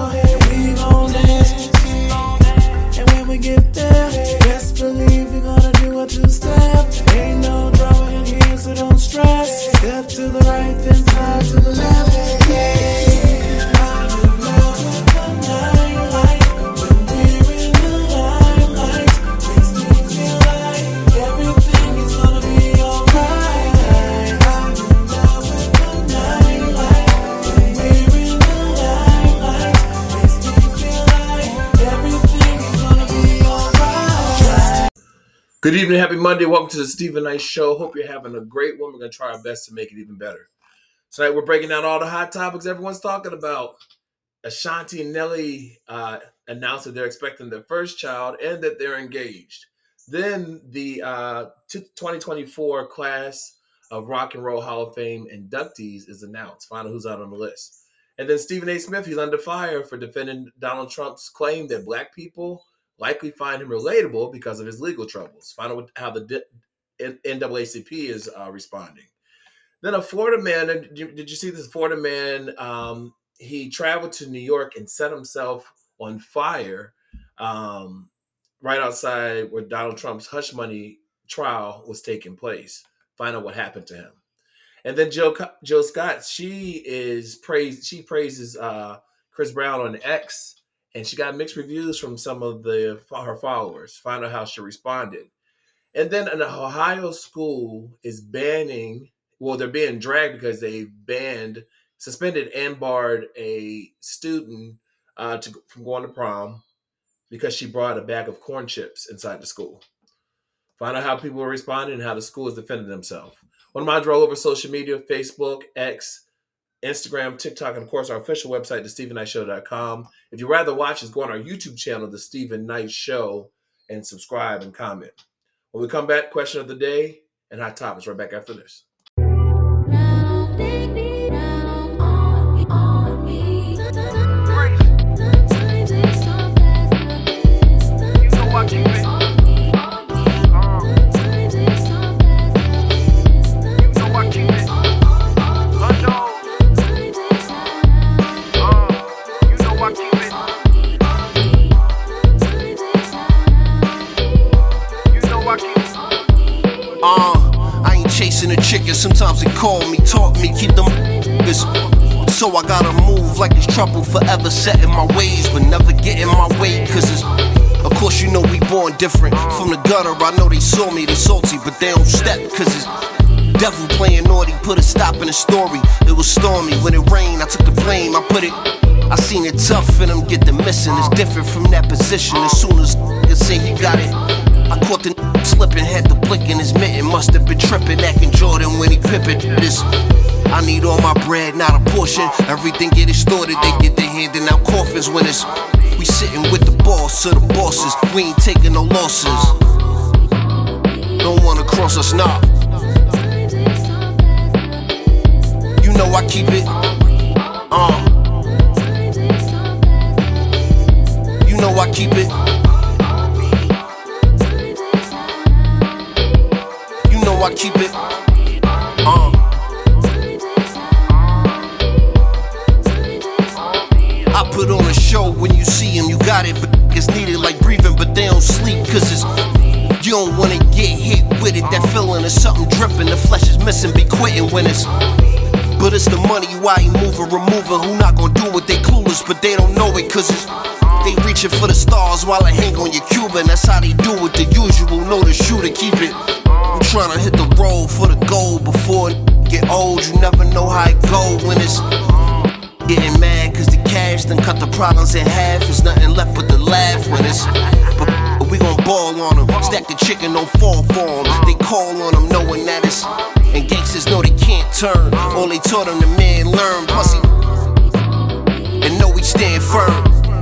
ahead, we gon' dance. And when we get there, best believe we gonna do a two-step. Ain't no drama in here, so don't stress. Step to the right, then slide to the left. Yeah, I'm in love with the nightlife. When we're in the limelight, makes me feel like everything is gonna be alright. I'm in love with the nightlife. When we're in the limelight, makes me feel like everything is gonna be alright. Good evening, happy Monday. Welcome to the Stephen Knight Show. Hope you're having a great one. We're going to try our best to make it even better. Tonight, we're breaking down all the hot topics everyone's talking about. Ashanti and Nelly announced that they're expecting their first child and that they're engaged. Then the 2024 class of Rock and Roll Hall of Fame inductees is announced. Find out who's out on the list. And then Stephen A. Smith, he's under fire for defending Donald Trump's claim that black people likely find him relatable because of his legal troubles. Find out how the NAACP is responding. Then a Florida man, did you see this Florida man? He traveled to New York and set himself on fire right outside where Donald Trump's hush money trial was taking place. Find out what happened to him. And then Jill Scott, she praises Chris Brown on X. And she got mixed reviews from some of her followers. Find out how she responded. And then an Ohio school is they're being dragged because they suspended and barred a student from going to prom because she brought a bag of corn chips inside the school. Find out how people are responding and how the school is defending themselves. One of mine all over social media, Facebook, X, Instagram, TikTok, and of course our official website, thestephennightshow.com. If you'd rather watch us, go on our YouTube channel, The Stephen Knight Show, and subscribe and comment. When we come back, question of the day and hot topics right back after this. Sometimes they call me, talk me, keep them so I gotta move like it's trouble, forever set in my ways, but never get in my way, cause it's, of course you know we born different. From the gutter, I know they saw me, they salty, but they don't step, cause it's devil playing naughty, put a stop in the story. It was stormy, when it rained, I took the blame, I seen it tough in them, get the missing. It's different from that position, as soon as they say he got it, I caught the slipping, had the blick in his mitten. Must have been tripping, acting Jordan when he pippin'. This, I need all my bread, not a portion. Everything get extorted, they get their handing out coffins when it's we sitting with the boss or the bosses. We ain't taking no losses. Don't wanna cross us, nah. You know I keep it, you know I keep it. I keep it, I put on a show, when you see him, you got it, but it's needed like breathing, but they don't sleep, cause it's, you don't wanna get hit with it, that feeling is something dripping, the flesh is missing, be quitting when it's, but it's the money, why he moving, removing, who not gonna do what they clueless, but they don't know it, cause it's, they reaching for the stars while I hang on your Cuban, that's how they do it, the usual, know the shooter, keep it. I'm tryna hit the road for the goal before it get old. You never know how it go when it's getting mad, cause the cash done cut the problems in half. There's nothing left but the laugh when it's, but we gon' ball on them. Stack the chicken, don't fall for them. They call on them knowing that it's, and gangsters know they can't turn. All they taught them, the man learn. Plus he, and know we stand firm.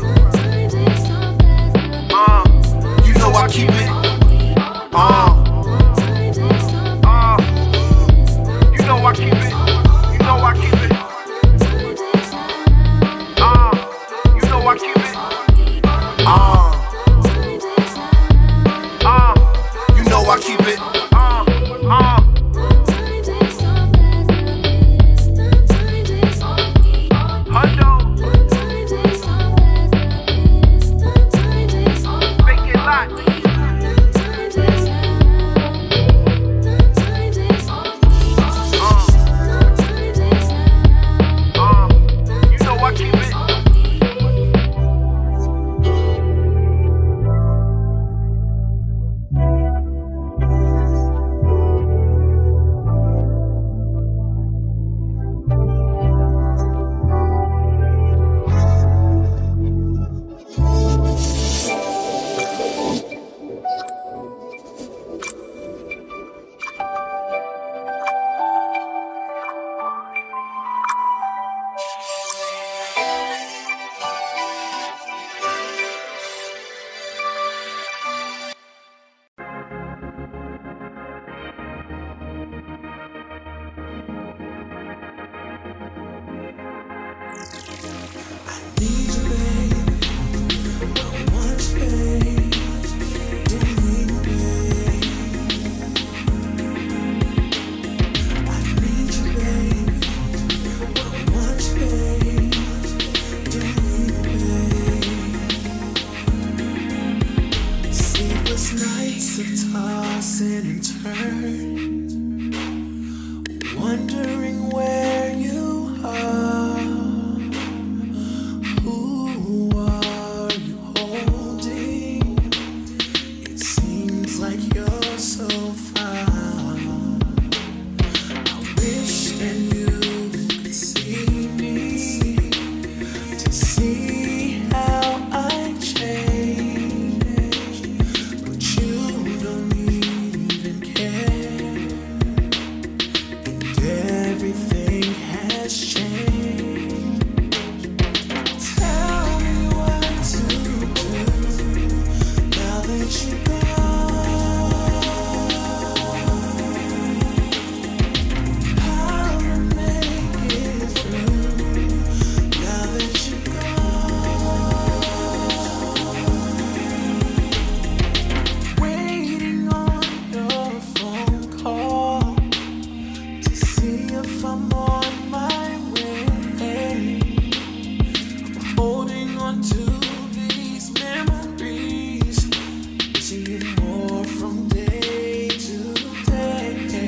You know I keep it, you know I keep it, you know I keep it, you know I keep it, you know I keep it, hurt, wondering where you are. Who are you holding? It seems like you're so far. I wish that you could see me, to see how I changed, but you don't even care, and everything has changed. Tell me what to do now that you're gone. How to make it through now that you're gone. Waiting on your phone call to see if I'm on my way. Holding on to these memories, missing you more from day to day.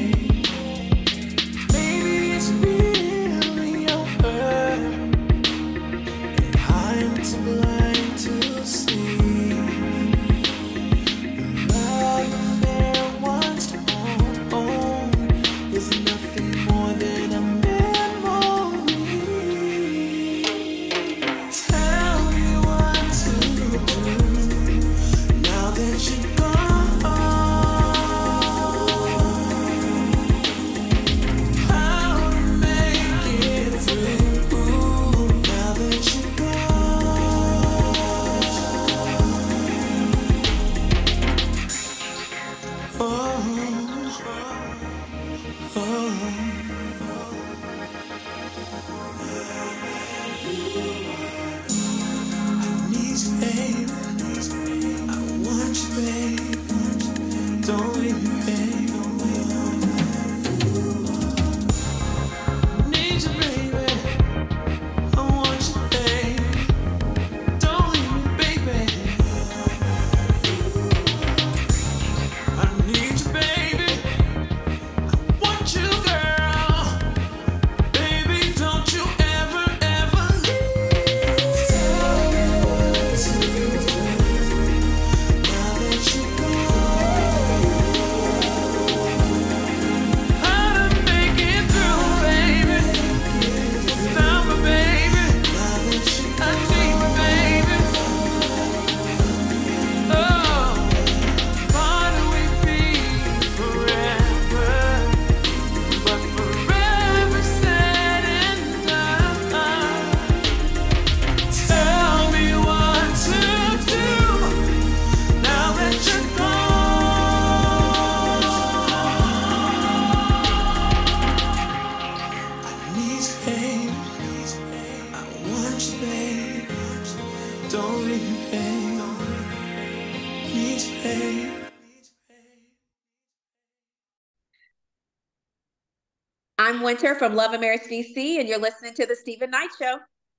Maybe it's really over, and I'm too blind to see. The love affair once on is nothing more than a memory. Tell me what to do now that you're gone. How to make it through now that you're gone. Oh, oh, I need you, babe. I want you, babe. Don't leave me, babe. Need you, baby. I want you, babe. Don't leave me, baby. I need you, baby. I want you, girl. Baby, don't you ever, ever leave. Tell me what to do now that you're gone. How to make it through, baby. Stop me, baby. I need you, baby. Oh, why do we be forever? But forever said and done. Tell me what to do now that you're gone. I need you, babe. I want you, babe. Don't leave me, babe. Need you, babe. I'm Winter from Love and Marriage DC, and you're listening to The Stephen Knight Show.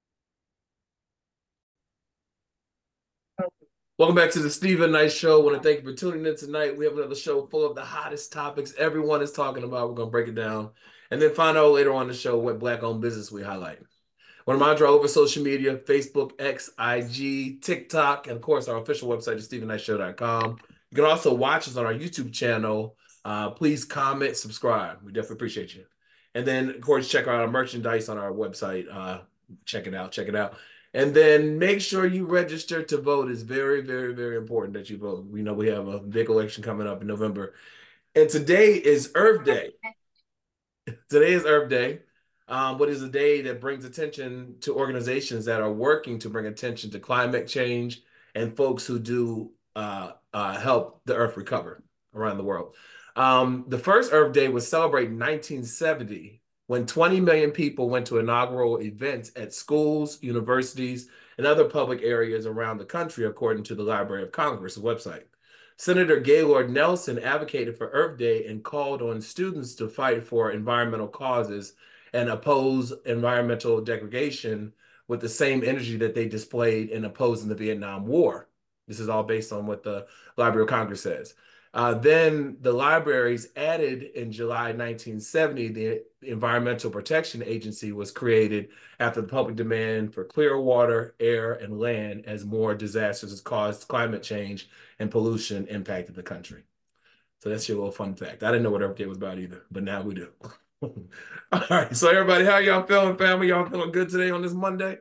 Welcome back to the Stephen Knight Show. I want to thank you for tuning in tonight. We have another show full of the hottest topics everyone is talking about. We're going to break it down and then find out later on the show what Black-owned business we highlight. Want to monitor over social media, Facebook, X, IG, TikTok, and of course our official website is StephenKnightShow.com. You can also watch us on our YouTube channel. Please comment, subscribe. We definitely appreciate you. And then, of course, check out our merchandise on our website. Check it out. Check it out. And then make sure you register to vote. It's very, very, very important that you vote. We know we have a big election coming up in November. And today is Earth Day. Today is Earth Day. What is a day that brings attention to organizations that are working to bring attention to climate change and folks who do help the Earth recover around the world. The first Earth Day was celebrated in 1970 when 20 million people went to inaugural events at schools, universities, and other public areas around the country, according to the Library of Congress website. Senator Gaylord Nelson advocated for Earth Day and called on students to fight for environmental causes and oppose environmental degradation with the same energy that they displayed in opposing the Vietnam War. This is all based on what the Library of Congress says. Then the libraries added in July 1970, the Environmental Protection Agency was created after the public demand for clear water, air, and land as more disasters caused climate change and pollution impacted the country. So that's your little fun fact. I didn't know what Earth Day was about either, but now we do. All right. So everybody, how y'all feeling, family? Y'all feeling good today on this Monday?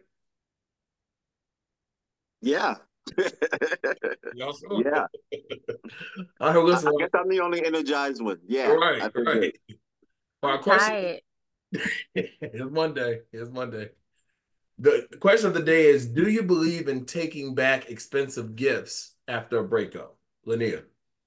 Yeah. Y'all feeling Yeah. All right, listen. I guess I'm the only energized one. Yeah. Right, right. Our I'm question. tired. It's Monday. It's Monday. The question of the day is: do you believe in taking back expensive gifts after a breakup? Linnea.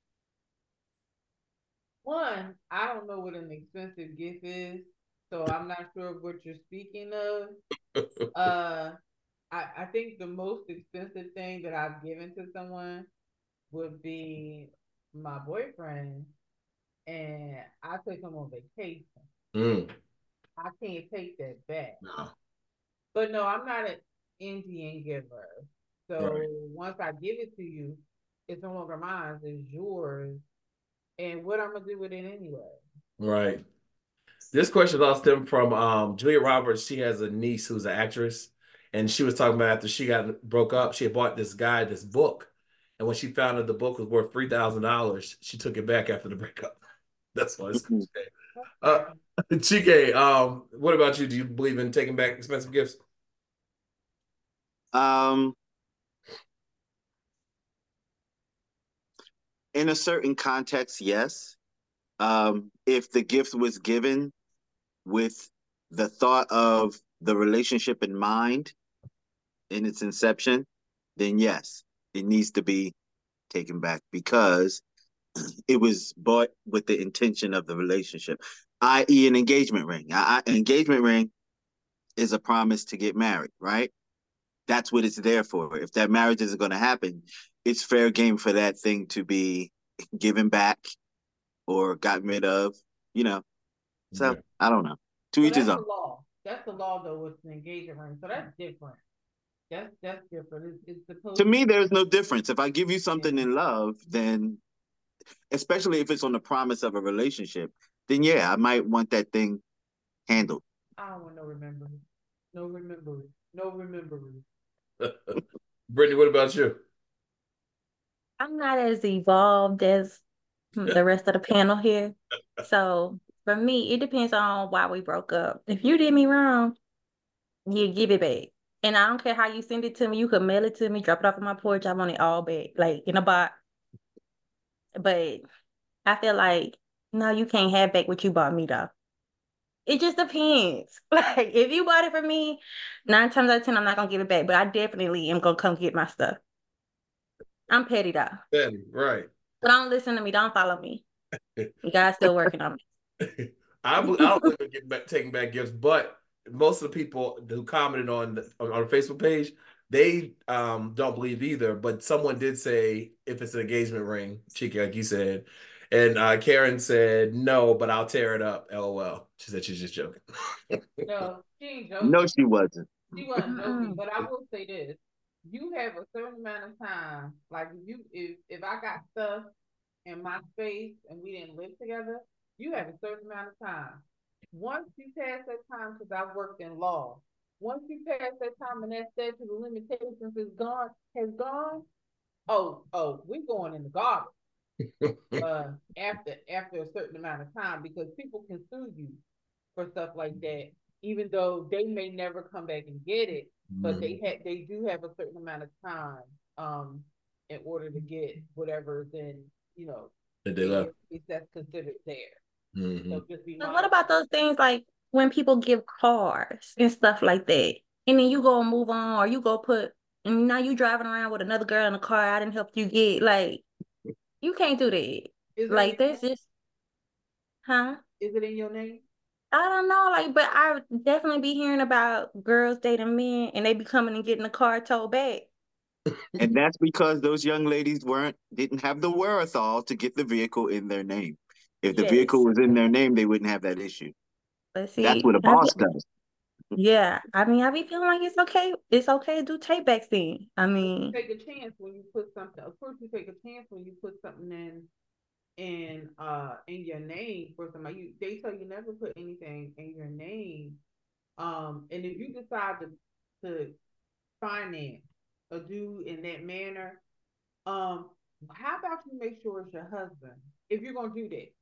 One, I don't know what an expensive gift is, so I'm not sure what you're speaking of. I think the most expensive thing that I've given to someone would be my boyfriend, and I took him on vacation. Mm, I can't take that back. no. But no, I'm not an Indian giver. So Right. once I give it to you, it's no longer mine, it's yours. And what I'm gonna do with it anyway? Right. This question all stemmed from Julia Roberts. She has a niece who's an actress, and she was talking about after she got broke up, she had bought this guy this book, and when she found out the book was worth $3,000, she took it back after the breakup. That's why it's uh, Chike, what about you? Do you believe in taking back expensive gifts? Um, in a certain context, yes. If the gift was given with the thought of the relationship in mind in its inception, then yes, it needs to be taken back because it was bought with the intention of the relationship, i.e., an engagement ring. An engagement ring is a promise to get married, right? That's what it's there for. If that marriage isn't going to happen, it's fair game for that thing to be given back or gotten rid of, you know. So Yeah. I don't know. To So each his that's own. the law. That's the law, though, with an engagement ring. So that's different. That's different. It's supposed To me, there's no difference. If I give you something Yeah. in love, then especially if it's on the promise of a relationship, then yeah, I might want that thing handled. I don't want no remembering. No remembering. No remembering. Brittany, what about you? I'm not as evolved as the rest of the panel here. So for me, it depends on why we broke up. If you did me wrong, you give it back. And I don't care how you send it to me. You could mail it to me, drop it off on my porch. I want it all back, like in a box. But I feel like, no, you can't have back what you bought me, though. It just depends. Like, if you bought it for me, 9 times out of 10, I'm not gonna give it back. But I definitely am gonna come get my stuff. I'm petty, though. Betty, right. But don't listen to me. Don't follow me. You guys still working on me. I don't believe in taking back gifts, but most of the people who commented on the Facebook page, they don't believe either. But someone did say if it's an engagement ring, cheeky, like you said, and Karen said no, but I'll tear it up. LOL. She said she's just joking. No, she ain't joking. No, she wasn't. She wasn't joking. But I will say this: you have a certain amount of time. Like if I got stuff in my space and we didn't live together, you have a certain amount of time. Once you pass that time, because I worked in law, once you pass that time and that statute of limitations has gone, we're going in the garbage. After a certain amount of time, because people can sue you for stuff like that, even though they may never come back and get it, but they do have a certain amount of time in order to get whatever then That they left. that's considered there. Mm-hmm. So just be But what about those things like when people give cars and stuff like that, and then you go and move on, or you go and now you driving around with another girl in the car I didn't help you get, like, you can't do that. Like, there's just, huh? Is it in your name? I don't know, like, but I would definitely be hearing about girls dating men and they be coming and getting the car towed back. And that's because those young ladies didn't have the wherewithal to get the vehicle in their name. If the vehicle was in their name, they wouldn't have that issue. But see, That's what a boss does. Yeah, I mean, I be feeling like it's okay. It's okay to do take backs then. I mean, you take a chance when you put something. Of course, you take a chance when you put something in in your name for somebody. They tell you never put anything in your name. And if you decide to finance a dude in that manner, how about you make sure it's your husband if you're gonna do that?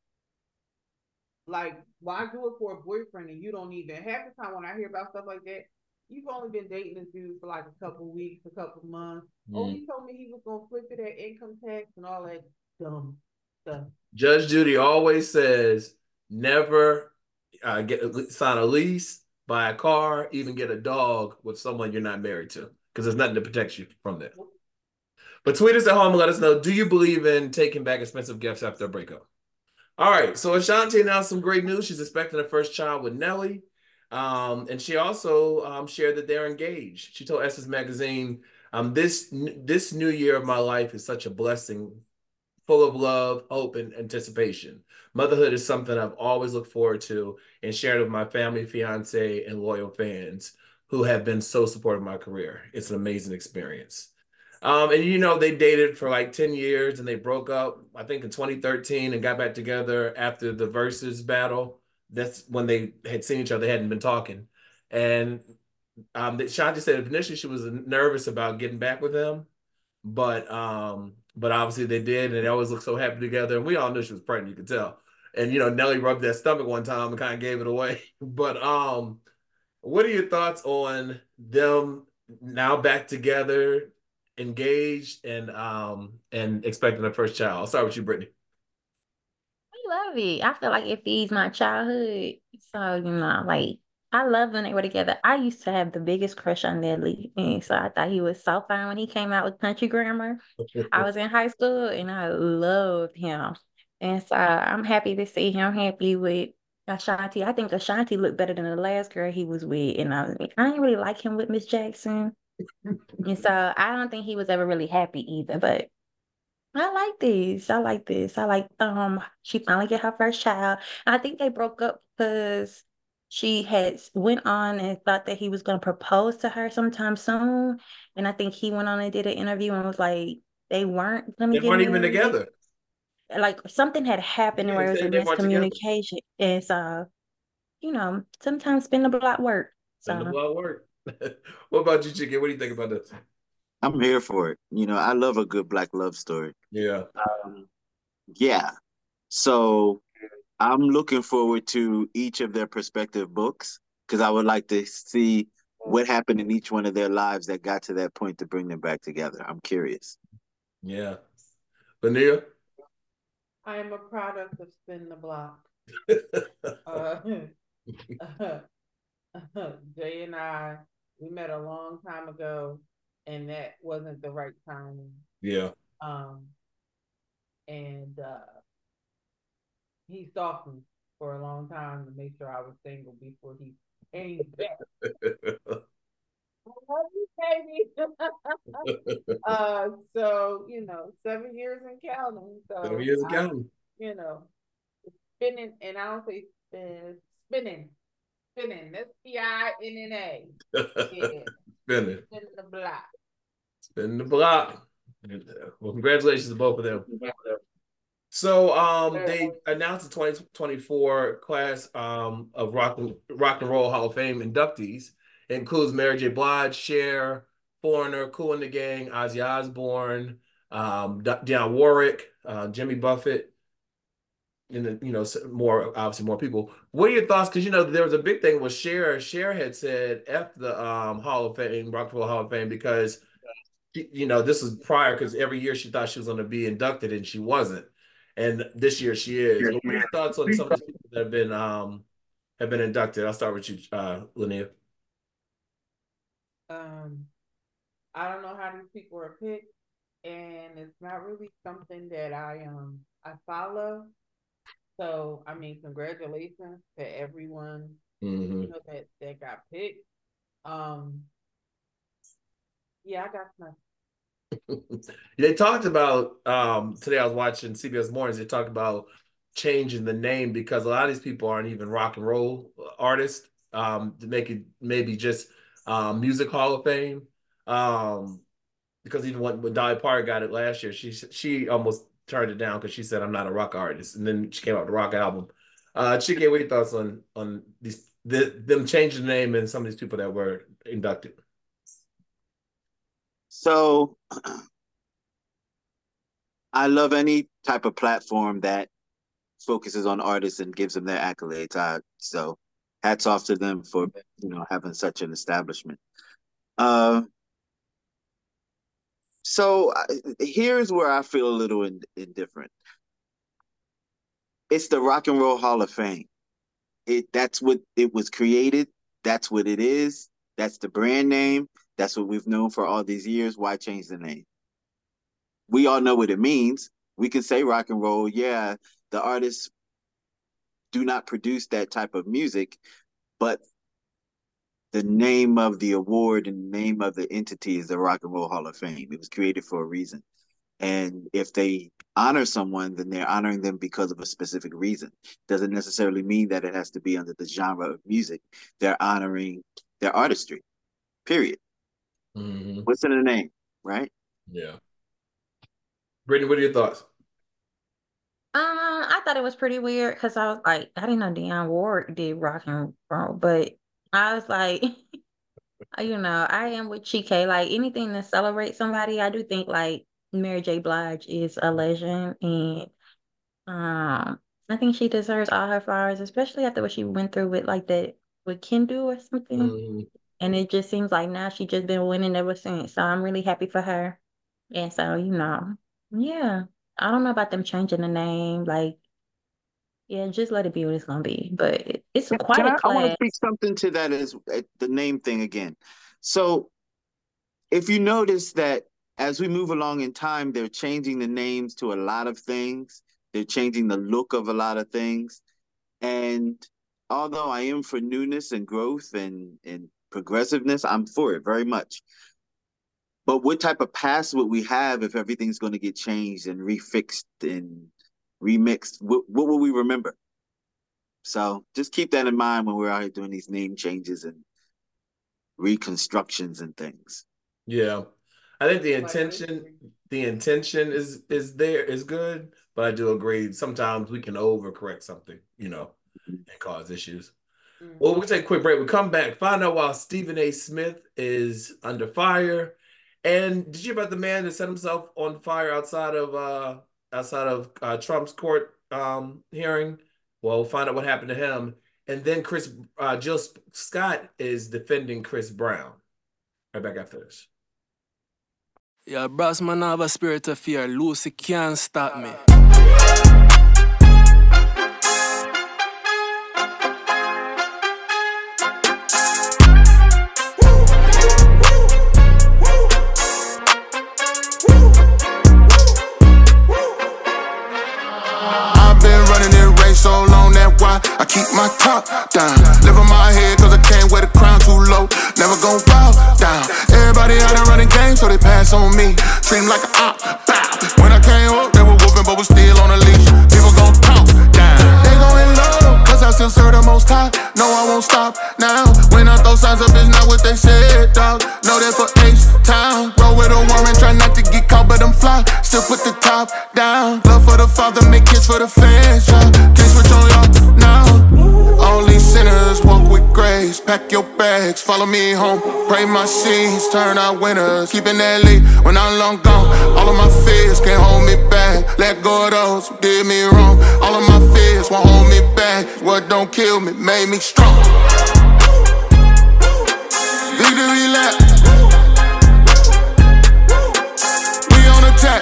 Like, why do it for a boyfriend and you don't even half the time when I hear about stuff like that, you've only been dating this dude for like a couple weeks, a couple months. Oh, he told me he was gonna flip it at income tax and all that dumb stuff. Judge Judy always says never sign a lease, buy a car, even get a dog with someone you're not married to, because there's nothing to protect you from that. But tweet us at home and let us know, do you believe in taking back expensive gifts after a breakup? All right, so Ashanti announced some great news. She's expecting her first child with Nelly. And she also shared that they're engaged. She told Essence Magazine, this new year of my life is such a blessing, full of love, hope, and anticipation. Motherhood is something I've always looked forward to and shared with my family, fiance, and loyal fans who have been so supportive of my career. It's an amazing experience. And they dated for like 10 years and they broke up, I think in 2013, and got back together after the Versus battle. That's when they had seen each other, they hadn't been talking. And Shanti said initially she was nervous about getting back with him, but obviously they did, and they always look so happy together. And we all knew she was pregnant, you could tell. And Nelly rubbed that stomach one time and kind of gave it away. But what are your thoughts on them now back together, engaged, and expecting their first child? I'll start with you, Brittany. I love it. I feel like it feeds my childhood. So, like I love when they were together. I used to have the biggest crush on Nelly. And so I thought he was so fine when he came out with Country Grammar. I was in high school and I loved him. And so I'm happy to see him happy with Ashanti. I think Ashanti looked better than the last girl he was with. And I didn't really like him with Miss Jackson. And so I don't think he was ever really happy either. But I like this. I like this. I like she finally get her first child. I think they broke up because she had went on and thought that he was gonna propose to her sometime soon. And I think he went on and did an interview and was like they weren't gonna They get weren't even married. together. Like something had happened Yeah, where he it was a said they weren't together. miscommunication. And so, sometimes spin the block work. And the So blood work. What about you, Chicken? What do you think about this? I'm here for it. I love a good black love story. Yeah. Yeah. So I'm looking forward to each of their respective books because I would like to see what happened in each one of their lives that got to that point to bring them back together. I'm curious. Yeah. Vanilla? I am a product of spin the block. Uh, Jay and I, we met a long time ago, and that wasn't the right timing. Yeah. Um, and he stalked me for a long time to make sure I was single before he came back. I love you, baby. So 7 years and counting. 7 years ago. You know, spinning, and I don't say spinning. Spinning. That's Pinna. Yeah. Spinning. Spinning the block. Spinning the block. Well, congratulations to both of them. So they announced the 2024 class of Rock and Roll Hall of Fame inductees. It includes Mary J. Blige, Cher, Foreigner, Kool and the Gang, Ozzy Osbourne, Dionne Warwick, Jimmy Buffett, and more people. What are your thoughts? Because there was a big thing with Cher. Cher had said F the Hall of Fame, Rock and Roll Hall of Fame, because this was prior, because every year she thought she was going to be inducted and she wasn't. And this year she is. But what are your thoughts on some of these people that have been inducted? I'll start with you, Linnea. I don't know how these people are picked, and it's not really something that I follow. So I mean, congratulations to everyone that got picked. Yeah, I got nothing. They talked about today. I was watching CBS Mornings. They talked about changing the name because a lot of these people aren't even rock and roll artists. To make it maybe just Music Hall of Fame. Because even when Dolly Parton got it last year, she almost turned it down because she said I'm not a rock artist, and then she came out with a rock album. Chike, what are your thoughts on them changing the name and some of these people that were inducted? So I love any type of platform that focuses on artists and gives them their accolades. So hats off to them for having such an establishment. So here's where I feel a little indifferent. It's the Rock and Roll Hall of Fame. That's what it was created. That's what it is. That's the brand name. That's what we've known for all these years. Why change the name? We all know what it means. We can say rock and roll. Yeah, the artists do not produce that type of music, but the name of the award and the name of the entity is the Rock and Roll Hall of Fame. It was created for a reason. And if they honor someone, then they're honoring them because of a specific reason. Doesn't necessarily mean that it has to be under the genre of music. They're honoring their artistry, period. Mm-hmm. What's in the name, right? Yeah. Brittany, what are your thoughts? I thought it was pretty weird because I was like, I didn't know Dionne Ward did rock and roll, but I was like, I am with Chike. Like anything to celebrate somebody, I do think like Mary J. Blige is a legend, and I think she deserves all her flowers, especially after what she went through with like that with Kendu or something. Mm-hmm. And it just seems like now she just been winning ever since. So I'm really happy for her. And so, yeah. I don't know about them changing the name. Like, yeah, just let it be what it's gonna be. But it's quite a I want class. to speak something to that as the name thing again. So if you notice that as we move along in time, they're changing the names to a lot of things. They're changing the look of a lot of things. And although I am for newness and growth and progressiveness, I'm for it very much. But what type of past would we have if everything's going to get changed and refixed and remixed? What will we remember? So just keep that in mind when we're out here doing these name changes and reconstructions and things. Yeah. I think the intention is good, but I do agree sometimes we can overcorrect something, and cause issues. Mm-hmm. Well, we'll take a quick break. We come back, find out why Stephen A. Smith is under fire. And did you hear about the man that set himself on fire outside of Trump's court hearing? Well, we'll find out what happened to him. And then Jill Scott is defending Chris Brown. Right back after this. Yeah, brass man, I have a spirit of fear. Lucy can't stop me. So long, that why I keep my top down. Live on my head cause I can't wear the crown too low. Never gon' bow down. Everybody out there running games so they pass on me. Treat 'em like a op, bow. When I came up, they were whooping but was still on a leash. People gon' talk down. They going low cause I still serve the most high. No, I won't stop now. When I throw signs up, it's not what they said, dog. Know that for H-Town. Roll with a warrant, try not to get caught, but I'm fly. Still put the top down. Love for the father, make kids for the fans, yeah. Can't switch on y'all now. All these sinners walk with grace. Pack your bags, follow me home. Pray my seeds, turn out winners. Keeping that lead when I'm long gone. All of my fears can't hold me back. Let go of those who did me wrong. All of my fears won't hold me back. What don't kill me made me strong. Victory lap. We on attack.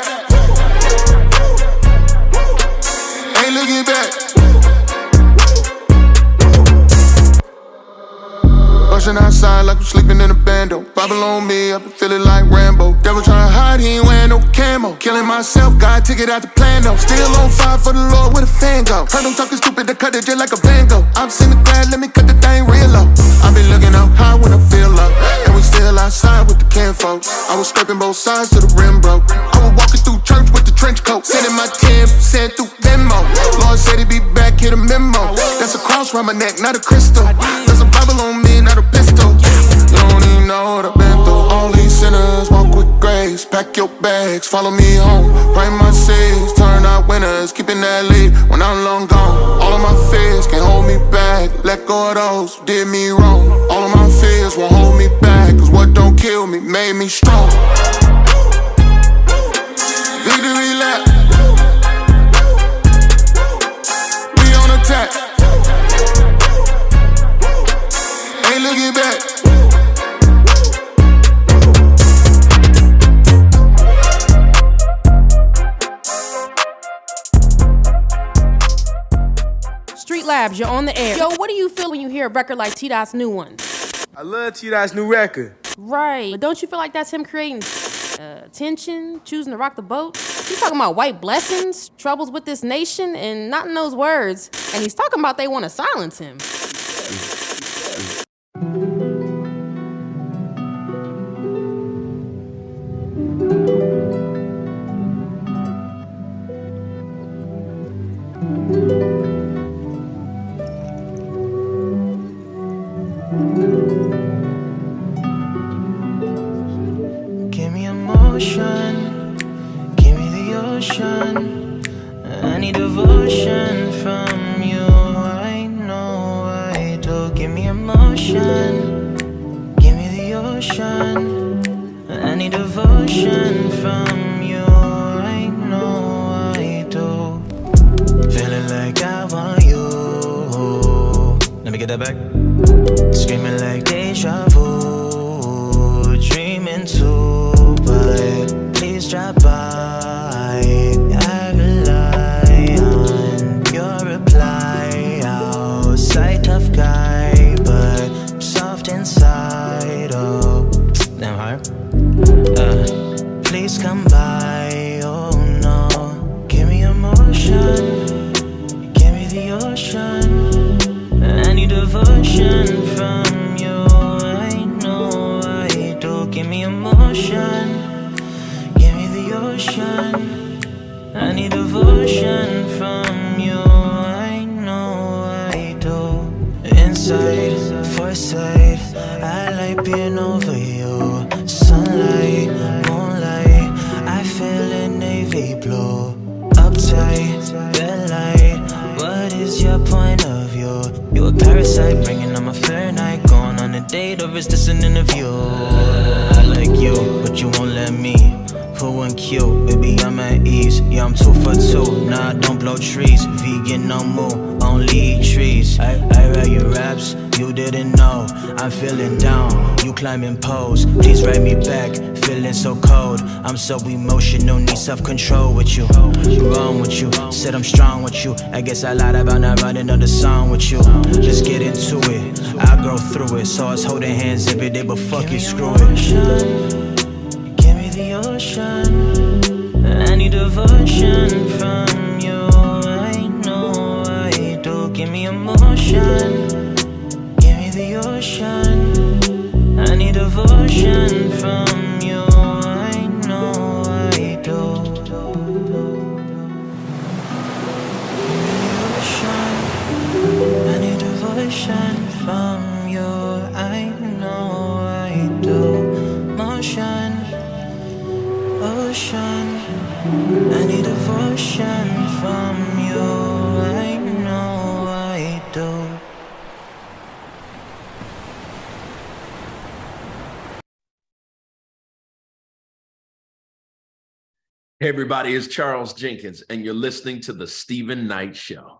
Ain't looking back. Rushing outside like I'm sleeping in a bando. Babylon me, I've been feeling like Rambo. Devil trying to hide, he ain't wearing no camo. Killing myself, God took it out the plan though. Still on fire for the Lord, where the fan go? Heard them talking stupid, to cut it just like a Van Gogh. I'm sitting the grass, let me cut the thing real low. I been looking up high when I feel low. And we still outside with the can folks. I was scraping both sides to the rim, bro. I was walking through church with the trench coat. Sending my 10% through Venmo. Lord said he'd be back, hit a memo. That's a cross around my neck, not a crystal. There's a Bible on me, not a pistol. You don't even know what I've been through. All these sinners walk with grades, pack your bags, follow me home. Write my says, turn out winners, keeping that lead when I'm long gone. All of my fears can't hold me back. Let go of those who did me wrong. All of my fears won't hold me back, cause what don't kill me made me strong. Victory lap. We on attack. Ain't looking back. Street Labs, you're on the air. Yo, what do you feel when you hear a record like T-Dot's new one? I love T-Dot's new record. Right, but don't you feel like that's him creating tension, choosing to rock the boat? He's talking about white blessings, troubles with this nation, and not in those words. And he's talking about they want to silence him. Give me emotion, give me the ocean. I need devotion from you. I know I do. Give me emotion, give me the ocean. I need devotion from you. I know I do. Feeling like I want you. Let me get that back. Screaming like deja vu. Dreaming too, but please drop by. I rely on your reply. Outside tough guy, but I'm soft inside. Oh, damn hard. Please come by. Oh no, give me emotion, give me the ocean. I need devotion from you. I know I do. Give me emotion, give me the ocean. I need devotion from you. I know I do. Inside, foresight, I like being over you. Sunlight, moonlight, I feel in navy blue. Uptight, red light, what is your point of view? You a parasite, bringing on my fair night. Going on a date or is this an interview? I like you, but you won't let me. Who and cute, baby, I'm at ease. Yeah, I'm 2 for 2, nah, don't blow trees. Vegan, no moo, only eat trees. I read your raps, you didn't know. I'm feeling down, you climbing poles. Please write me back, feeling so cold. I'm so emotional, need self-control with you. Wrong with you, said I'm strong with you. I guess I lied about not writing another song with you. Let's get into it, I'll grow through it. So I was holding hands every day, but fuck it, screw it. Give me the ocean, I need devotion from you. I know I do. Give me emotion, give me the ocean. I need devotion from you. I know I do. I need devotion from you. I know I do. Motion, ocean, I need devotion from you. I know I do. Hey everybody, it's Charles Jenkins, and you're listening to The Stephen Knight Show.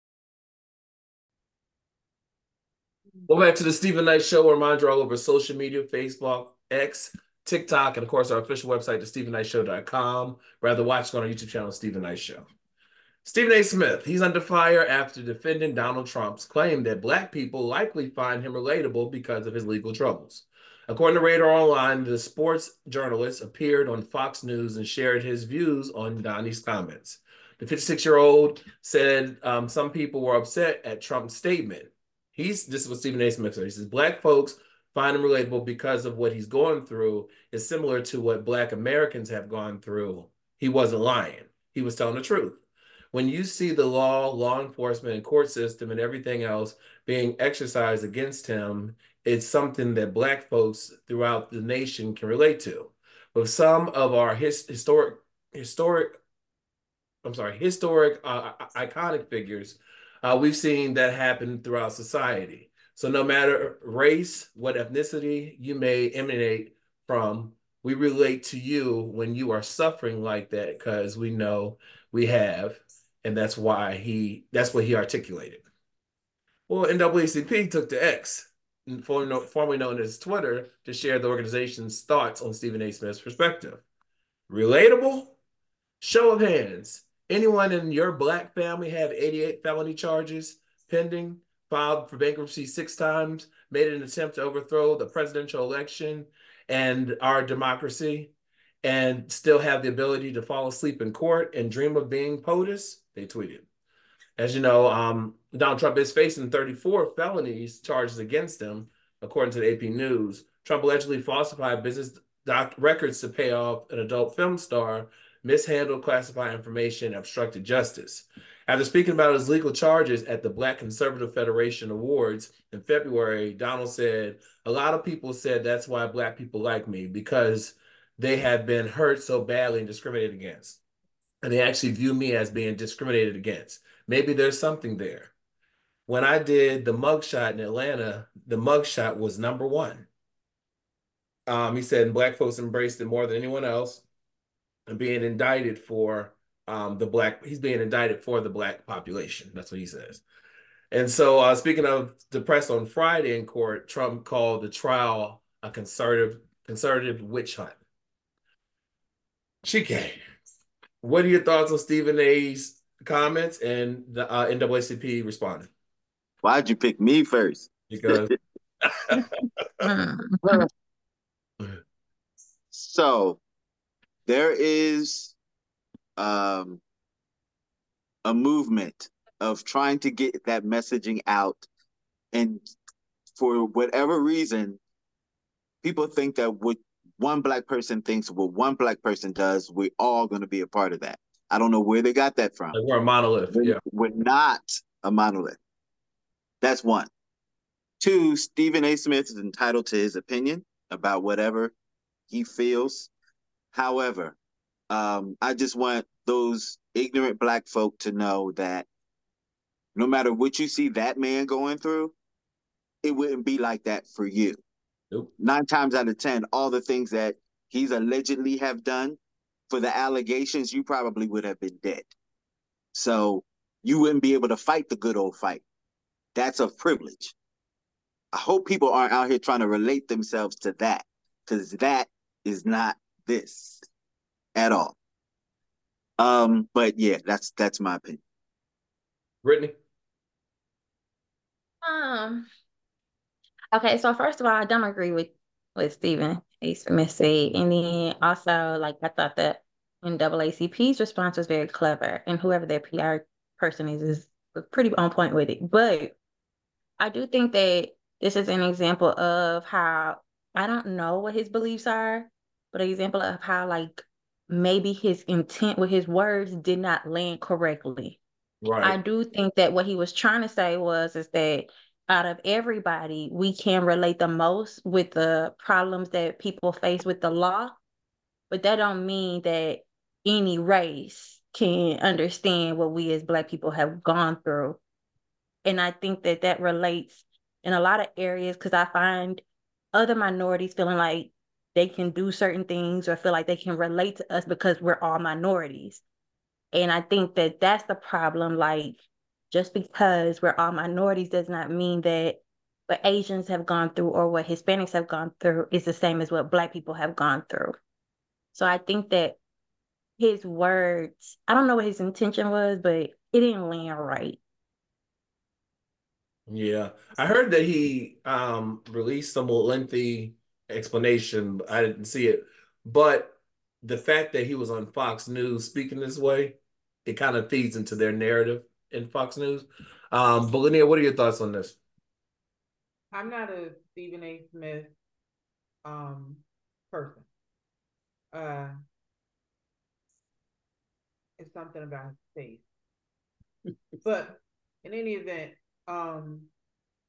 Welcome back to The Stephen Knight Show. We're reminded all over social media, Facebook, X, TikTok, and of course our official website, thestephennightshow.com. Rather watch on our YouTube channel, Stephen Knight Show. Stephen A. Smith, he's under fire after defending Donald Trump's claim that Black people likely find him relatable because of his legal troubles. According to Radar Online, the sports journalist appeared on Fox News and shared his views on Donnie's comments. The 56-year-old said some people were upset at Trump's statement. This is what Stephen A. Smith said. He says, Black folks find him relatable because of what he's going through is similar to what Black Americans have gone through. He wasn't lying. He was telling the truth. When you see the law enforcement, and court system and everything else being exercised against him, it's something that Black folks throughout the nation can relate to. with some of our historic iconic figures, we've seen that happen throughout society. So no matter race, what ethnicity you may emanate from, we relate to you when you are suffering like that because we know we have, and that's what he articulated. Well, NAACP took to X, formerly known as Twitter, to share the organization's thoughts on Stephen A. Smith's perspective. Relatable? Show of hands. Anyone in your Black family have 88 felony charges pending, filed for bankruptcy 6 times, made an attempt to overthrow the presidential election and our democracy, and still have the ability to fall asleep in court and dream of being POTUS? They tweeted. As you know, Donald Trump is facing 34 felonies charges against him, according to the AP News. Trump allegedly falsified business records to pay off an adult film star, mishandled classified information, obstructed justice. After speaking about his legal charges at the Black Conservative Federation Awards in February, Donald said, "A lot of people said that's why Black people like me, because they have been hurt so badly and discriminated against. And they actually view me as being discriminated against. Maybe there's something there." When I did the mugshot in Atlanta, the mugshot was #1. He said Black folks embraced it more than anyone else, and being indicted for he's being indicted for the Black population. That's what he says. And so speaking of the press on Friday in court, Trump called the trial a conservative witch hunt. Chike, what are your thoughts on Stephen A's comments and the NAACP responding? Why'd you pick me first? Because so there is a movement of trying to get that messaging out, and for whatever reason, people think that what one Black person thinks, what one Black person does, we're all going to be a part of that. I don't know where they got that from. We're a monolith. We're not a monolith. That's one. 2, Stephen A. Smith is entitled to his opinion about whatever he feels. However, I just want those ignorant Black folk to know that no matter what you see that man going through, it wouldn't be like that for you. Nope. 9 times out of 10, all the things that he's allegedly have done, for the allegations, you probably would have been dead. So you wouldn't be able to fight the good old fight. That's a privilege. I hope people aren't out here trying to relate themselves to that, because that is not this at all. But yeah, that's my opinion. Brittany? Okay, so first of all, I don't agree with Stephen A. Smith said. And then also, like, I thought that NAACP's response was very clever, and whoever their PR person is pretty on point with it. But I do think that this is an example of how, I don't know what his beliefs are, but an example of how, like, maybe his intent with his words did not land correctly. Right. I do think that what he was trying to say is that out of everybody, we can relate the most with the problems that people face with the law, but that don't mean that any race can understand what we as Black people have gone through. And I think that that relates in a lot of areas, because I find other minorities feeling like they can do certain things or feel like they can relate to us because we're all minorities. And I think that that's the problem. Like, just because we're all minorities does not mean that what Asians have gone through or what Hispanics have gone through is the same as what Black people have gone through. So I think that his words, I don't know what his intention was, but it didn't land right. Yeah, I heard that he released some lengthy explanation. I didn't see it, but the fact that he was on Fox News speaking this way, it kind of feeds into their narrative in Fox News. But Linnea, what are your thoughts on this? I'm not a Stephen A. Smith person. It's something about his face. But in any event,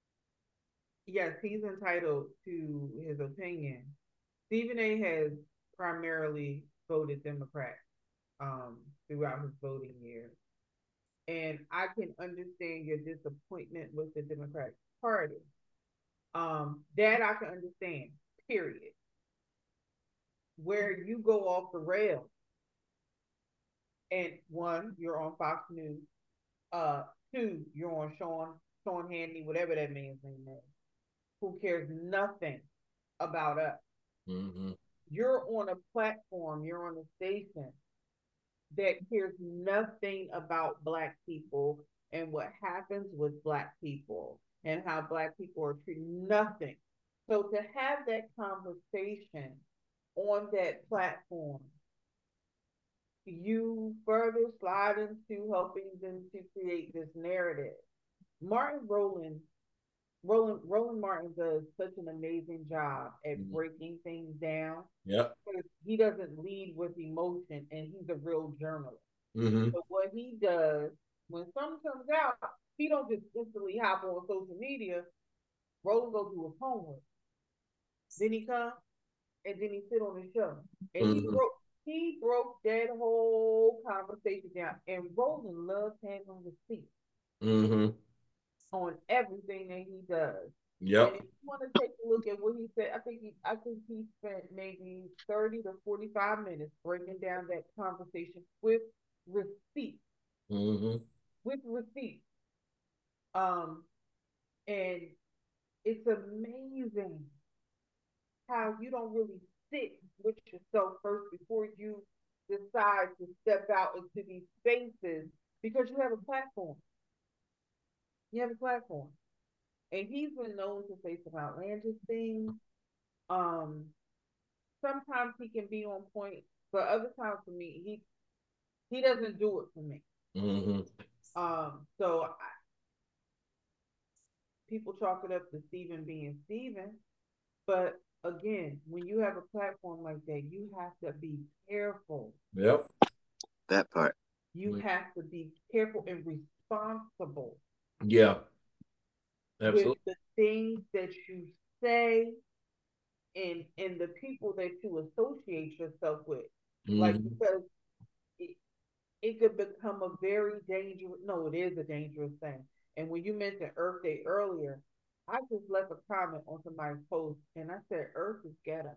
yes, he's entitled to his opinion. Stephen A. has primarily voted Democrat throughout his voting years. And I can understand your disappointment with the Democratic Party. That I can understand, period. Where you go off the rails, and one, you're on Fox News. Two, you're on Sean Hannity, whatever that man's name is, who cares nothing about us. Mm-hmm. You're on a platform, you're on a station that cares nothing about Black people and what happens with Black people and how Black people are treated, nothing. So to have that conversation on that platform, you further slide into helping them to create this narrative. Roland Martin does such an amazing job at breaking things down. Yep. He doesn't lead with emotion, and he's a real journalist. Mm-hmm. So what he does, when something comes out, he don't just instantly hop on social media. Roland goes do his homework. Then he come, and then he sit on the show. And he broke that whole conversation down. And Roland loves having receipts on everything that he does. Yep. And if you want to take a look at what he said, I think he spent maybe 30 to 45 minutes breaking down that conversation with receipts. With receipts. And it's amazing how you don't really sit with yourself first before you decide to step out into these spaces, because you have a platform. You have a platform. And he's been known to say some outlandish things. Sometimes he can be on point, but other times for me, he doesn't do it for me. So people chalk it up to Stephen being Stephen, but again, when you have a platform like that, you have to be careful. Yep. That part. You have to be careful and responsible. Yeah. Absolutely. With the things that you say and the people that you associate yourself with. Like, because it could become a very dangerous, no, it is a dangerous thing. And when you mentioned Earth Day earlier, I just left a comment on somebody's post and I said, Earth is ghetto.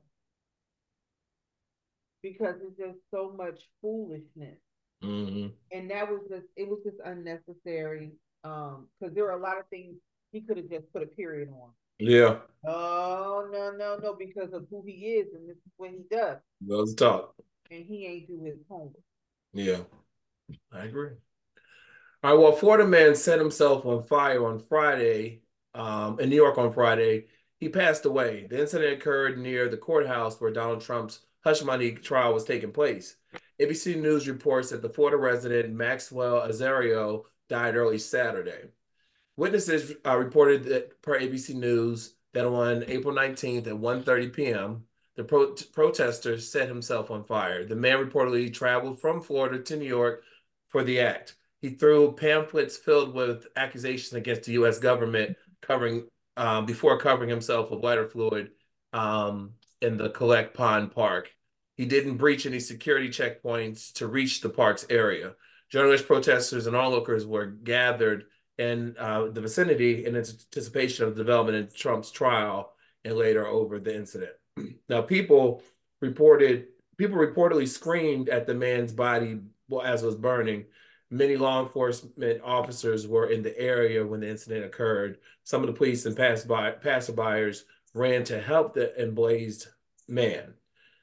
Because it's just so much foolishness. And it was just unnecessary. Because there are a lot of things he could have just put a period on. Yeah. Oh, no, because of who he is and this is what he does. Let's talk. And he ain't do his homework. Yeah, I agree. All right, well, Florida man set himself on fire on Friday, in New York on Friday. He passed away. The incident occurred near the courthouse where Donald Trump's hush money trial was taking place. ABC News reports that the Florida resident Maxwell Azario died early Saturday. Witnesses reported that, per ABC News, that on April 19th at 1:30 p.m., the protester set himself on fire. The man reportedly traveled from Florida to New York for the act. He threw pamphlets filled with accusations against the U.S. government before covering himself with lighter fluid in the Collect Pond Park. He didn't breach any security checkpoints to reach the park's area. Journalists, protesters, and onlookers were gathered in the vicinity in anticipation of the development in Trump's trial and later over the incident. Now, people reportedly screamed at the man's body as it was burning. Many law enforcement officers were in the area when the incident occurred. Some of the police and passerbyers ran to help the emblazed man.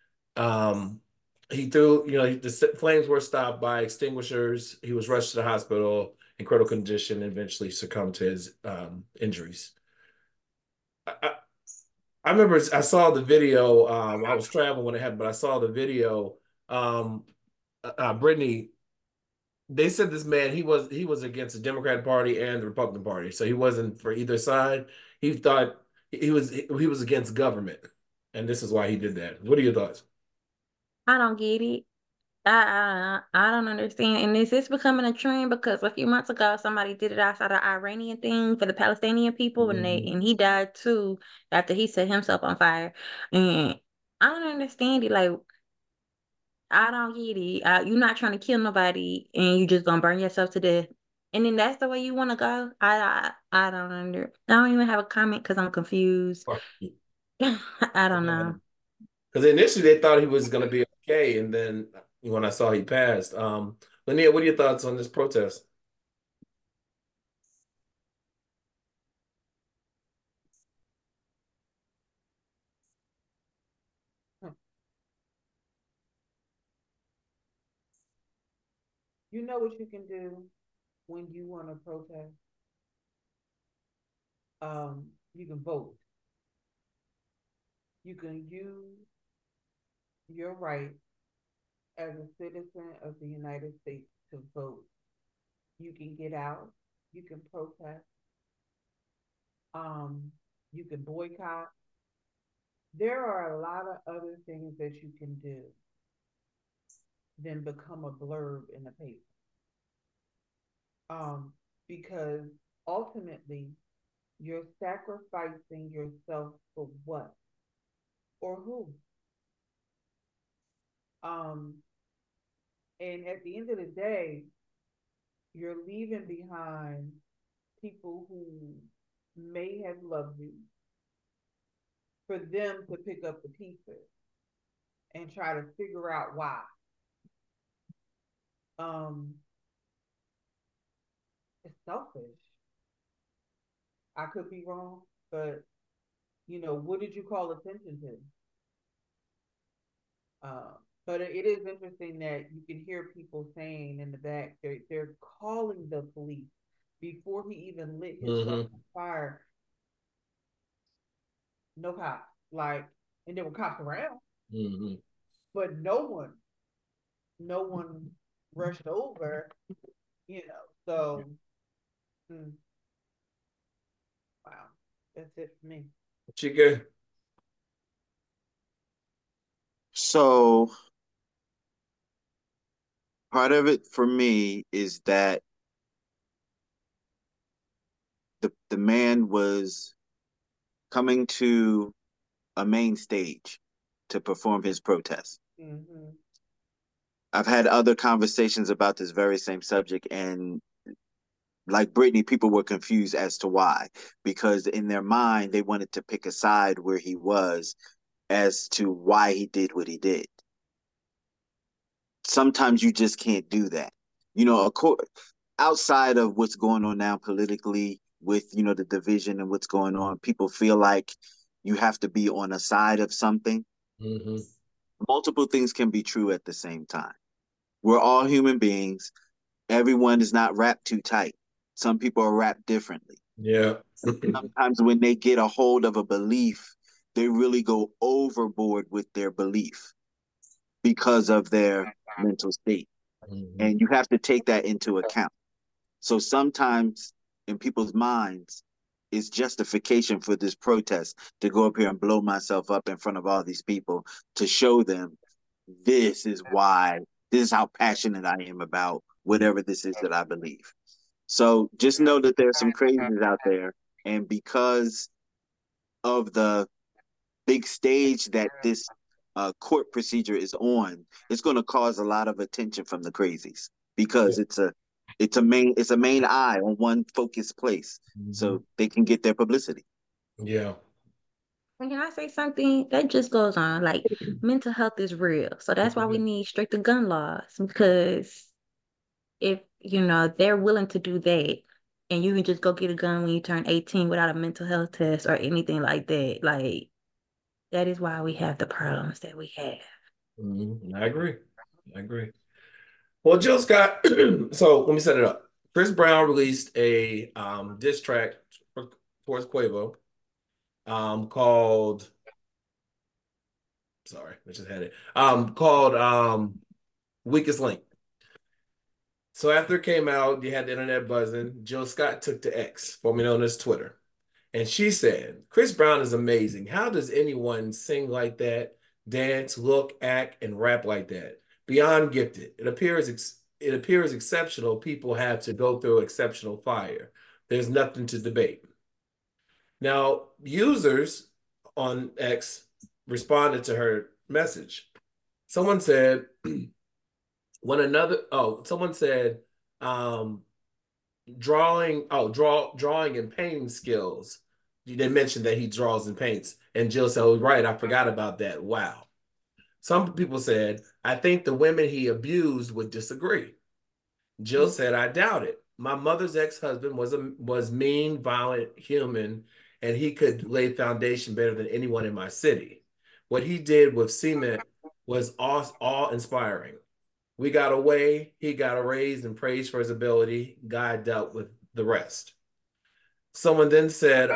The flames were stopped by extinguishers. He was rushed to the hospital in critical condition and eventually succumbed to his injuries. I remember I saw the video. I was traveling when it happened, but I saw the video. Brittany, they said this man, he was against the Democratic Party and the Republican Party, so he wasn't for either side. He thought he was against government, and this is why he did that. What are your thoughts? I don't get it. I don't understand. And this is becoming a trend because a few months ago somebody did it outside of Iranian thing for the Palestinian people, and he died too after he set himself on fire. And I don't understand it. Like, I don't get it. You're not trying to kill nobody, and you just gonna burn yourself to death. And then that's the way you want to go. I don't I don't even have a comment because I'm confused. I don't know. Because initially they thought he was going to be okay, and then when I saw he passed, Lanier, what are your thoughts on this protest? You know what you can do when you want to protest? You can vote. You can use your right as a citizen of the United States to vote. You can get out. You can protest. You can boycott. There are a lot of other things that you can do than become a blurb in the paper. Because ultimately you're sacrificing yourself for what or who? And at the end of the day, you're leaving behind people who may have loved you for them to pick up the pieces and try to figure out why. It's selfish. I could be wrong, but what did you call attention to? But it is interesting that you can hear people saying in the back they're calling the police before he even lit his truck on fire. No cops, and there were cops around, but no one rushed over, So, wow, that's it for me. Chica. So part of it for me is that the man was coming to a main stage to perform his protest. I've had other conversations about this very same subject, and like Brittany, people were confused as to why, because in their mind they wanted to pick a side where he was as to why he did what he did. Sometimes you just can't do that. Outside of what's going on now politically with, the division and what's going on, people feel like you have to be on a side of something. Multiple things can be true at the same time. We're all human beings. Everyone is not wrapped too tight. Some people are wrapped differently. Yeah. Sometimes when they get a hold of a belief, they really go overboard with their belief because of their mental state. And you have to take that into account. So sometimes in people's minds, it's justification for this protest to go up here and blow myself up in front of all these people to show them this is how passionate I am about whatever this is that I believe. So just know that there's some crazies out there. And because of the big stage that this court procedure is on, it's going to cause a lot of attention from the crazies because it's a main eye on one focused place, so they can get their publicity. Yeah. Can I say something that just goes on? Like, mental health is real, so that's why we need stricter gun laws. Because if they're willing to do that, and you can just go get a gun when you turn 18 without a mental health test or anything like that, like that is why we have the problems that we have. I agree. Well, Jill Scott, so let me set it up. Chris Brown released a diss track towards Quavo called, sorry, I just had it, called Weakest Link. So after it came out, you had the internet buzzing. Jill Scott took to X, formerly known as Twitter. And she said, Chris Brown is amazing. How does anyone sing like that, dance, look, act, and rap like that? Beyond gifted. It appears exceptional. People have to go through exceptional fire. There's nothing to debate. Now, users on X responded to her message. Someone said someone said um drawing and painting skills. They mentioned that he draws and paints. And Jill said, oh, right, I forgot about that. Wow. Some people said, I think the women he abused would disagree. Jill said, I doubt it. My mother's ex-husband was mean, violent, human, and he could lay foundation better than anyone in my city. What he did with cement was awe-inspiring. We got away, he got a raise and praised for his ability. God dealt with the rest. Someone then said,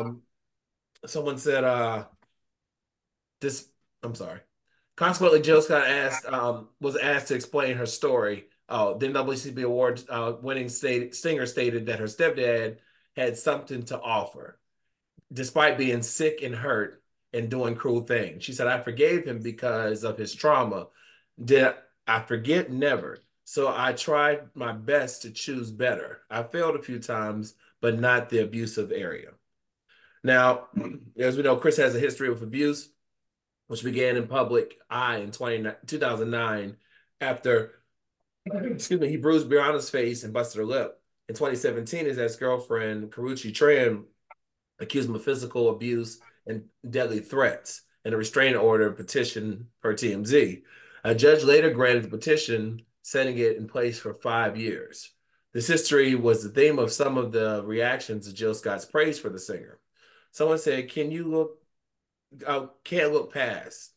this, I'm sorry. Consequently, Jill Scott was asked to explain her story. The NAACP award winning singer stated that her stepdad had something to offer, despite being sick and hurt and doing cruel things. She said, I forgave him because of his trauma. Did I forget? Never. So I tried my best to choose better. I failed a few times, but not the abusive area. Now, as we know, Chris has a history of abuse, which began in public eye in 2009 after, excuse me, he bruised Brianna's face and busted her lip. In 2017, his ex-girlfriend, Karrueche Tran, accused him of physical abuse and deadly threats in a restraining order petition per TMZ. A judge later granted the petition, setting it in place for 5 years. This history was the theme of some of the reactions to Jill Scott's praise for the singer. Someone said, can't look past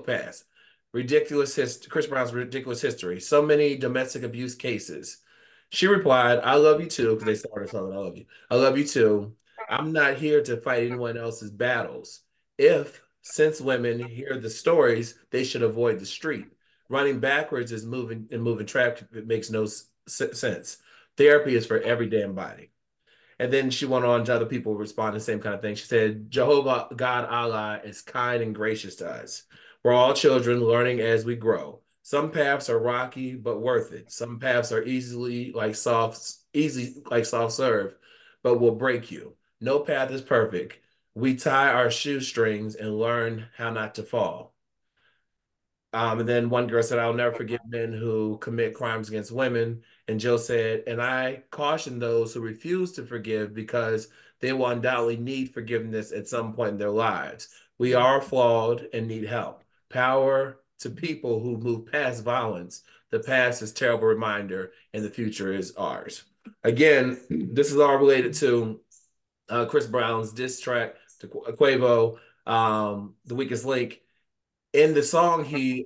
Chris Brown's ridiculous history. So many domestic abuse cases. She replied, I love you too, because they started something, I love you. I love you too. I'm not here to fight anyone else's battles. Since women hear the stories, they should avoid the street. Running backwards is moving traffic. It makes no sense. Therapy is for every damn body. And then she went on to other people respond the same kind of thing. She said, Jehovah God Allah is kind and gracious to us. We're all children learning as we grow. Some paths are rocky, but worth it. Some paths are easy like soft serve, but will break you. No path is perfect. We tie our shoestrings and learn how not to fall. And then one girl said, I'll never forgive men who commit crimes against women. And Jill said, and I caution those who refuse to forgive because they will undoubtedly need forgiveness at some point in their lives. We are flawed and need help. Power to people who move past violence. The past is a terrible reminder, and the future is ours. Again, this is all related to Chris Brown's diss track to Quavo, The Weakest Link. In the song,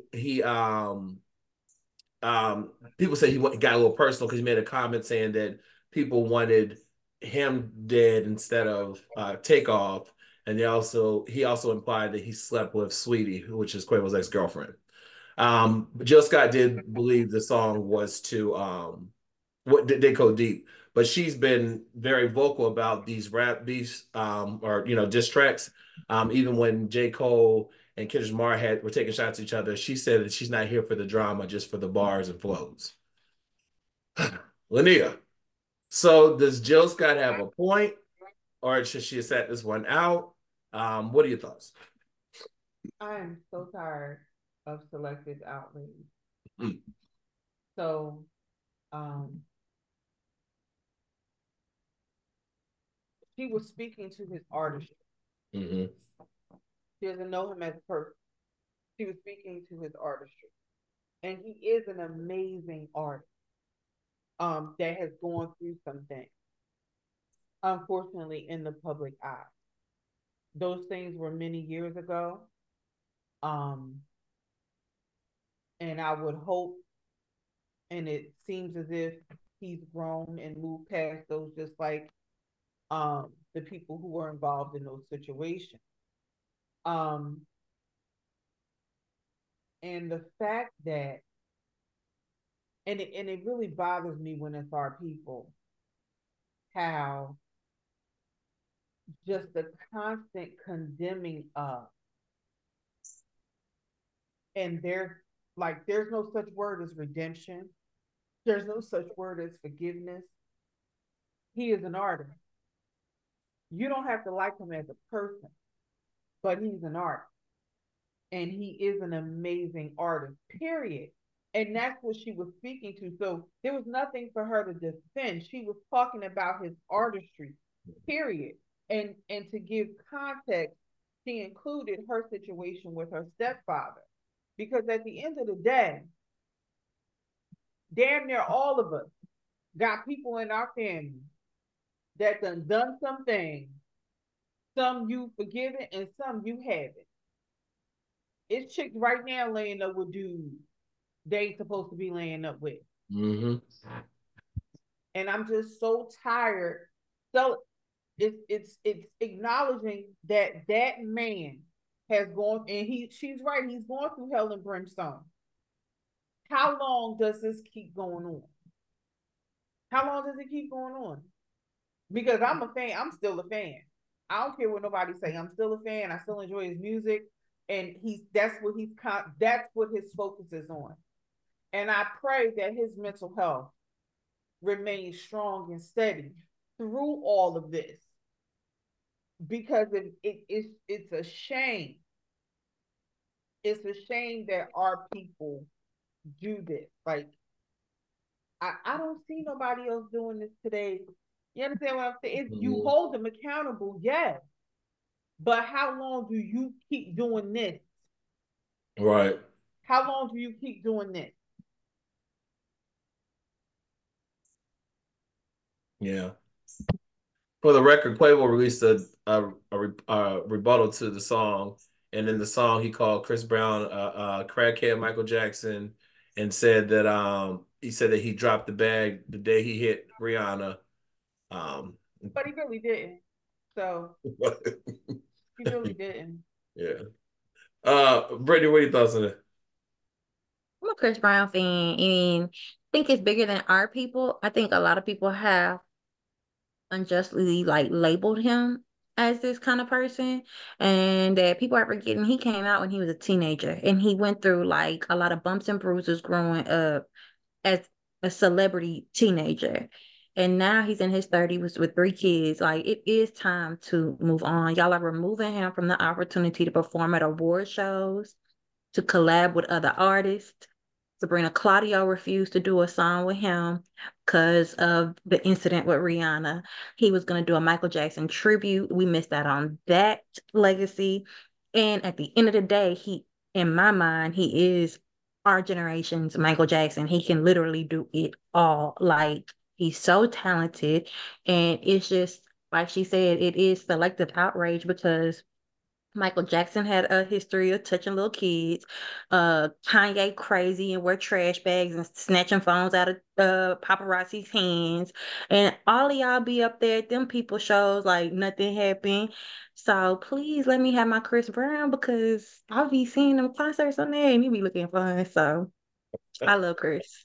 people say he got a little personal because he made a comment saying that people wanted him dead instead of Takeoff, and he also implied that he slept with Sweetie, which is Quavo's ex-girlfriend. Jill Scott did believe the song was to what did go deep, but she's been very vocal about these rap beefs or diss tracks. Even when J. Cole and Kendrick Lamar were taking shots at each other, she said that she's not here for the drama, just for the bars and flows. Linnea, so does Jill Scott have a point, or should she have sat this one out? What are your thoughts? I am so tired of selective outrage. So, he was speaking to his artistry. She doesn't know him as a person. She was speaking to his artistry. And he is an amazing artist that has gone through some things, unfortunately, in the public eye. Those things were many years ago. And I would hope, and it seems as if he's grown and moved past those, just like the people who were involved in those situations. And the fact that, and it really bothers me when it's our people, how just the constant condemning of, and there's no such word as redemption. There's no such word as forgiveness. He is an artist. You don't have to like him as a person, but he's an artist. and he is an amazing artist, period. And that's what she was speaking to. So there was nothing for her to defend. She was talking about his artistry, period. And to give context, she included her situation with her stepfather. Because at the end of the day, damn near all of us got people in our family that done some things. Some you forgiven and some you haven't. It's chicks right now laying up with dudes they ain't supposed to be laying up with. Mm-hmm. And I'm just so tired. So it's acknowledging that that man has gone, and she's right, he's going through hell and brimstone. How long does this keep going on? How long does it keep going on? Because I'm a fan, I'm still a fan. I don't care what nobody say. I'm still a fan. I still enjoy his music, and that's what his focus is on. And I pray that his mental health remains strong and steady through all of this, because it's a shame. It's a shame that our people do this. Like, I don't see nobody else doing this today. You understand what I'm saying? If you hold them accountable, yes. But how long do you keep doing this? Right. How long do you keep doing this? Yeah. For the record, Quavo released a rebuttal to the song, and in the song he called Chris Brown crackhead Michael Jackson, and said that he dropped the bag the day he hit Rihanna. But he really didn't. So he really didn't. Yeah. Brittany, what are your thoughts on it? I'm a Chris Brown fan, and I think it's bigger than our people. I think a lot of people have unjustly like labeled him as this kind of person, and that people are forgetting he came out when he was a teenager, and he went through like a lot of bumps and bruises growing up as a celebrity teenager. And now he's in his 30s with 3 kids. Like, it is time to move on. Y'all are removing him from the opportunity to perform at award shows, to collab with other artists. Sabrina Claudio refused to do a song with him because of the incident with Rihanna. He was going to do a Michael Jackson tribute. We missed out on that legacy. And at the end of the day, in my mind, he is our generation's Michael Jackson. He can literally do it all. Like, he's so talented. And it's just, like she said, it is selective outrage because Michael Jackson had a history of touching little kids. Kanye crazy and wear trash bags and snatching phones out of paparazzi's hands. And all of y'all be up there at them people shows like nothing happened. So please let me have my Chris Brown, because I'll be seeing them concerts on there and he be looking fun. So I love Chris.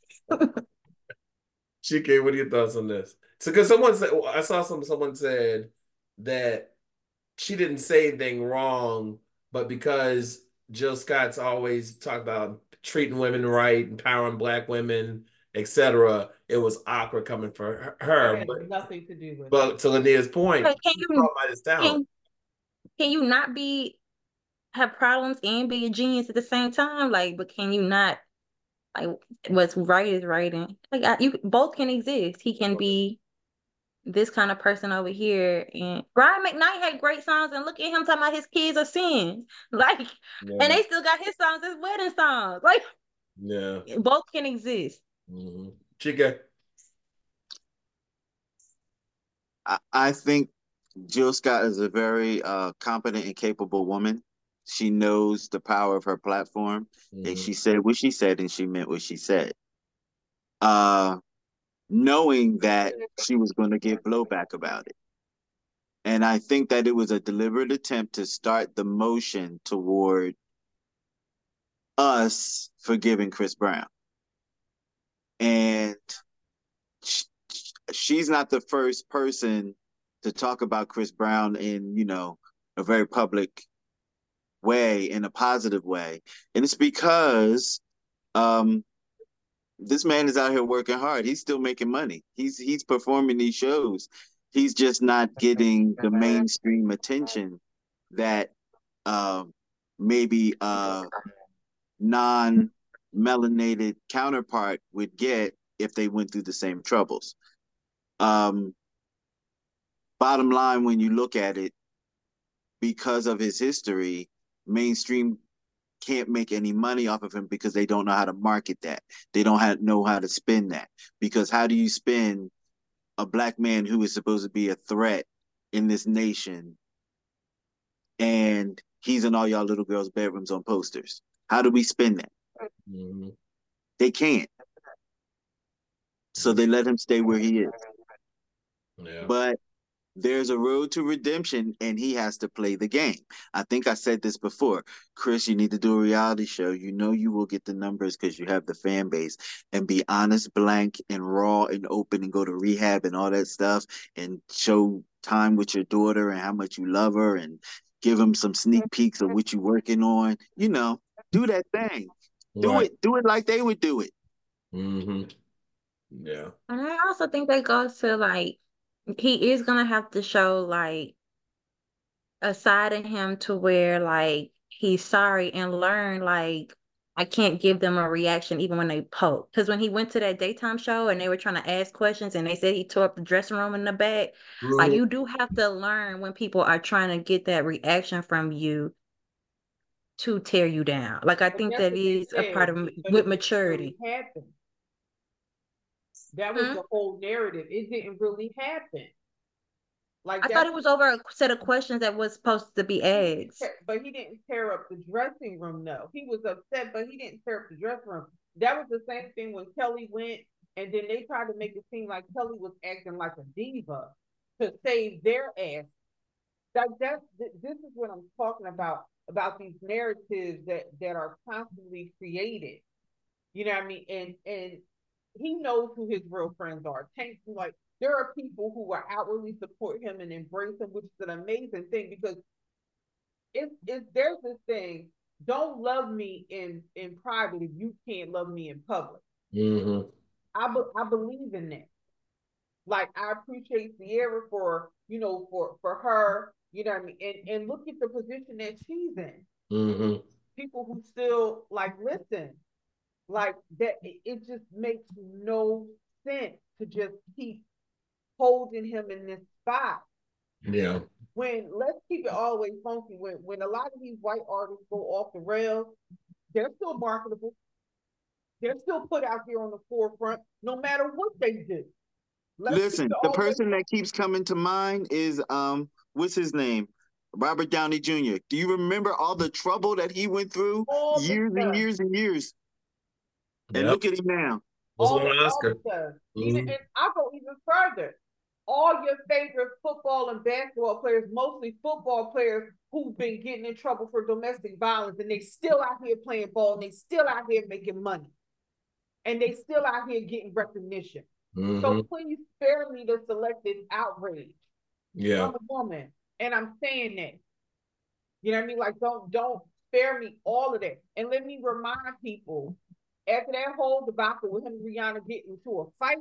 Chike, what are your thoughts on this? So, because someone said, I saw someone said that she didn't say anything wrong, but because Jill Scott's always talked about treating women right, empowering Black women, etc., it was awkward coming for her. That has nothing to do with it. But to Lanier's point, Can you not have problems and be a genius at the same time? Like, but can you not, like, what's right is right, and like you both can exist. He can be this kind of person over here, and Brian McKnight had great songs, and look at him talking about his kids are sins, like, and they still got his songs as wedding songs. Like, both can exist. Chike, I think Jill Scott is a very competent and capable woman. She knows the power of her platform, and she said what she said, and she meant what she said. Knowing that she was going to get blowback about it. And I think that it was a deliberate attempt to start the motion toward us forgiving Chris Brown. And she's not the first person to talk about Chris Brown in, a very public way, in a positive way. And it's because this man is out here working hard. He's still making money. He's performing these shows. He's just not getting the mainstream attention that maybe a non-melanated counterpart would get if they went through the same troubles. Bottom line, when you look at it, because of his history, mainstream can't make any money off of him because they don't know how to market that. They don't know how to spin that. Because how do you spin a black man who is supposed to be a threat in this nation and he's in all y'all little girls' bedrooms on posters? How do we spin that? Mm-hmm. They can't. So they let him stay where he is. Yeah. But there's a road to redemption and he has to play the game. I think I said this before. Chris, you need to do a reality show. You know you will get the numbers because you have the fan base. And be honest, blank, and raw and open and go to rehab and all that stuff and show time with your daughter and how much you love her and give them some sneak peeks of what you're working on. You know, do that thing. Right. Do it like they would do it. Mm-hmm. Yeah. And I also think that goes to like he is gonna have to show like a side of him to where like he's sorry and learn like I can't give them a reaction even when they poke. Because when he went to that daytime show and they were trying to ask questions and they said he tore up the dressing room in the back, like you do have to learn when people are trying to get that reaction from you to tear you down. Like I think that is a part of with maturity. That was the whole narrative. It didn't really happen. Like I thought it was over a set of questions that was supposed to be asked. But he didn't tear up the dressing room, though. He was upset, but he didn't tear up the dressing room. That was the same thing when Kelly went, and then they tried to make it seem like Kelly was acting like a diva to save their ass. This is what I'm talking about these narratives that are constantly created. You know what I mean? And he knows who his real friends are. Tank, like, there are people who are outwardly support him and embrace him, which is an amazing thing because there's this thing, don't love me in private if you can't love me in public. Mm-hmm. I believe in that. Like, I appreciate Sierra for, you know, for her, you know what I mean? And look at the position that she's in. Mm-hmm. People who still like listen, like that, it just makes no sense to just keep holding him in this spot. Yeah. When let's keep it always funky. When a lot of these white artists go off the rails, they're still marketable. They're still put out there on the forefront, no matter what they do. Listen, the person that keeps coming to mind is what's his name? Robert Downey Jr. Do you remember all the trouble that he went through years and years and years? Yep. And look at him now. All an Oscar. Mm-hmm. And I'll go even further. All your favorite football and basketball players, mostly football players who've been getting in trouble for domestic violence, and they still out here playing ball, and they still out here making money, and they still out here getting recognition. Mm-hmm. So please spare me the selective outrage. Yeah, I'm a woman, and I'm saying that. You know what I mean? Like, don't spare me all of that. And let me remind people, after that whole debacle with him and Rihanna getting into a fight,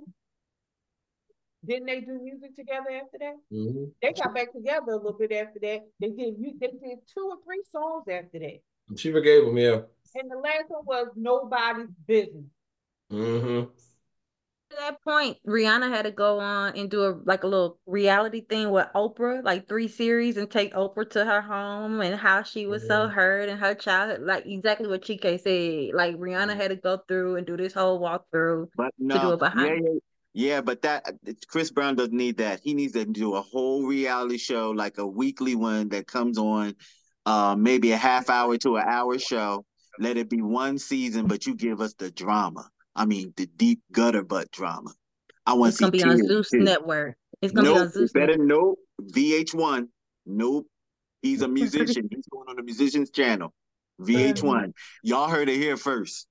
didn't they do music together after that? Mm-hmm. They got back together a little bit after that. They did 2 or 3 songs after that. She forgave him, yeah. And the last one was Nobody's Business. Mm-hmm. At that point, Rihanna had to go on and do a little reality thing with Oprah, like 3 series, and take Oprah to her home and how she was so hurt and her childhood, like exactly what Chike said. Like Rihanna had to go through and do this whole walkthrough to do it behind. Yeah, but Chris Brown doesn't need that. He needs to do a whole reality show, like a weekly one that comes on, maybe a half hour to an hour show. Let it be 1 season, but you give us the drama. I mean, the deep gutter butt drama. I want to see. It's gonna be on Zeus Network. It's gonna be on Zeus Network. Nope. VH1. Nope. He's a musician. He's going on the musician's channel. VH1. Y'all heard it here first.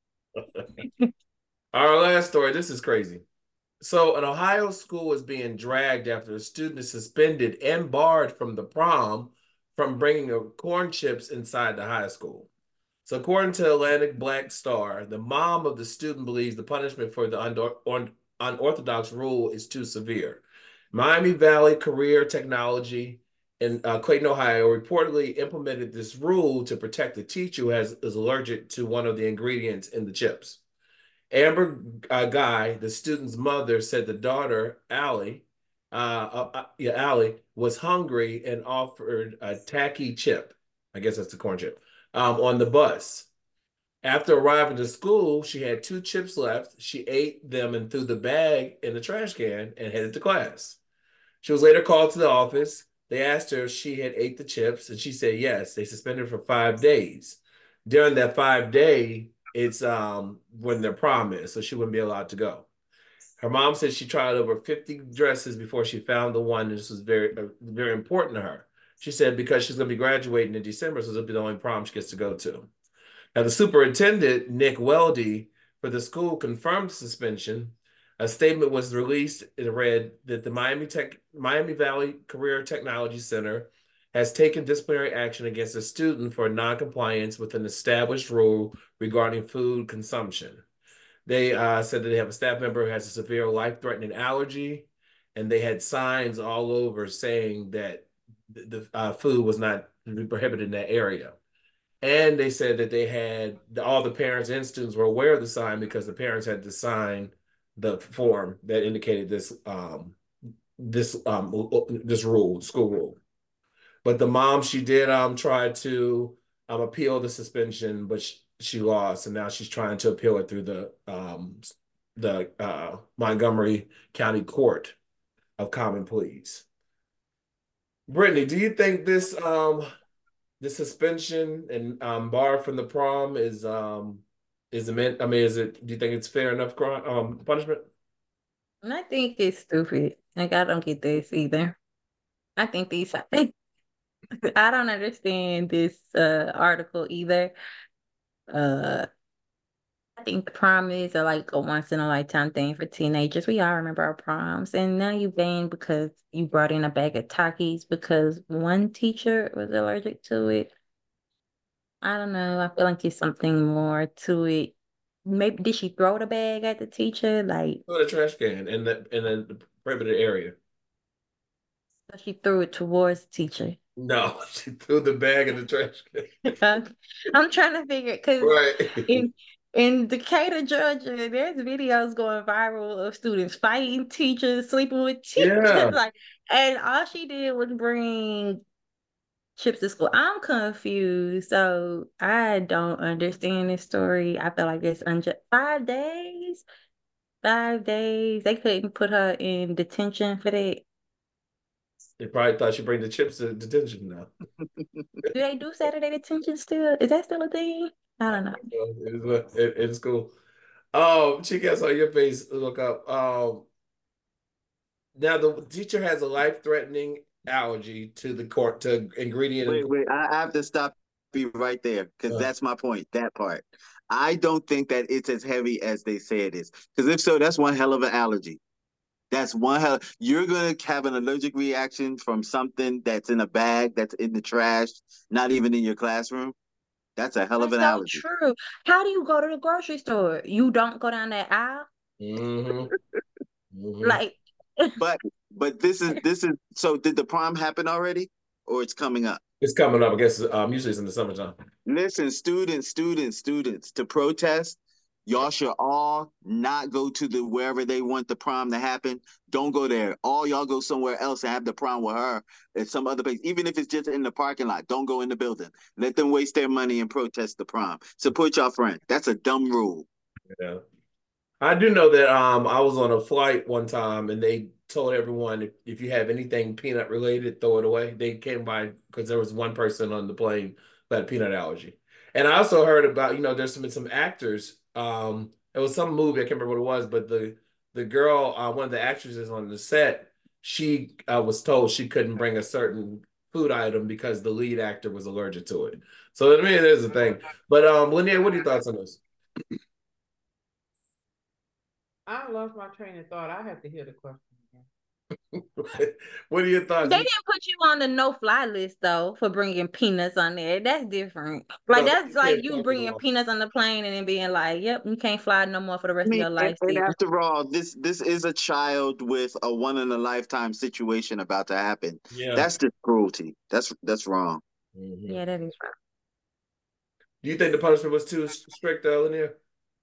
Our last story. This is crazy. So an Ohio school is being dragged after a student is suspended and barred from the prom from bringing corn chips inside the high school. So according to Atlantic Black Star, the mom of the student believes the punishment for the unorthodox rule is too severe. Miami Valley Career Technology in Clayton, Ohio, reportedly implemented this rule to protect the teacher who is allergic to one of the ingredients in the chips. Amber Guy, the student's mother, said the daughter, Allie, was hungry and offered a tacky chip. I guess that's the corn chip, on the bus. After arriving to school, she had 2 chips left. She ate them and threw the bag in the trash can and headed to class. She was later called to the office. They asked her if she had ate the chips, and she said yes. They suspended her for 5 days. During that 5 day, it's when their prom is, so she wouldn't be allowed to go. Her mom said she tried over 50 dresses before she found the one. This was very, very important to her. She said because she's going to be graduating in December, so this will be the only prom she gets to go to. Now, the superintendent, Nick Weldy, for the school confirmed the suspension. A statement was released. It read that the Miami Valley Career Technology Center has taken disciplinary action against a student for noncompliance with an established rule regarding food consumption. They said that they have a staff member who has a severe life-threatening allergy, and they had signs all over saying that the food was not prohibited in that area. And they said that they had all the parents and students were aware of the sign because the parents had to sign the form that indicated this rule, school rule. But the mom, she did try to appeal the suspension, but she lost, and now she's trying to appeal it through the Montgomery County Court of Common Pleas. Brittany, do you think this the suspension and bar from the prom is meant? I mean, is it? Do you think it's fair enough punishment? I think it's stupid. Like I don't get this either. I think I don't understand this article either. I think the prom is like a once in a lifetime thing for teenagers. We all remember our proms, and now you banned because you brought in a bag of Takis because one teacher was allergic to it. I don't know. I feel like there's something more to it. Maybe did she throw the bag at the teacher? Like Throw the trash can in the prohibited area. so she threw it towards the teacher. No, she threw the bag in the trash can. I'm trying to figure it because Right. in Decatur, Georgia, there's videos going viral of students fighting teachers, sleeping with teachers, Yeah. like, and all she did was bring chips to school. I'm confused, so I don't understand this story. I feel like it's unjust. 5 days, 5 days. They couldn't put her in detention for that. They probably thought she'd bring the chips to detention now. Do they do Saturday detention still? Is that still a thing? I don't know. It's cool. Chica, I saw your face look up. Now the teacher has a life-threatening allergy to to ingredient. Wait, I have to stop you right there because that's my point. That part. I don't think that it's as heavy as they say it is. Because if so, that's one hell of an allergy. That's one hell. You're gonna have an allergic reaction from something that's in a bag, that's in the trash, not even in your classroom. That's a hell of That's an so allergy. true. How do you go to the grocery store? You don't go down that aisle? Mm-hmm. Mm-hmm. Like, But this is so did the prom happen already? Or it's coming up? It's coming up, I guess. Usually it's in the summertime. Listen, students, to protest, y'all should all not go to the wherever they want the prom to happen. Don't go there. All y'all go somewhere else and have the prom with her at some other place. Even if it's just in the parking lot, don't go in the building. Let them waste their money and protest the prom. Support your friend. That's a dumb rule. Yeah. I do know that I was on a flight one time and they told everyone if you have anything peanut related, throw it away. They came by because there was one person on the plane who had a peanut allergy. And I also heard about, there's been some actors. It was some movie, I can't remember what it was, but the girl, one of the actresses on the set, she was told she couldn't bring a certain food item because the lead actor was allergic to it. So I mean, there's a thing. But Linnea, what are your thoughts on this? I lost my train of thought. I have to hear the question again. What are your thoughts? They didn't put you on the no-fly list though for bringing peanuts on there. That's different. Like that's like you bringing peanuts on the plane and then being like, "Yep, you can't fly no more for the rest of your life." And after all, this is a child with a one-in-a-lifetime situation about to happen. Yeah, that's just cruelty. That's wrong. Mm-hmm. Yeah, that is wrong. Do you think the punishment was too strict, Lanier?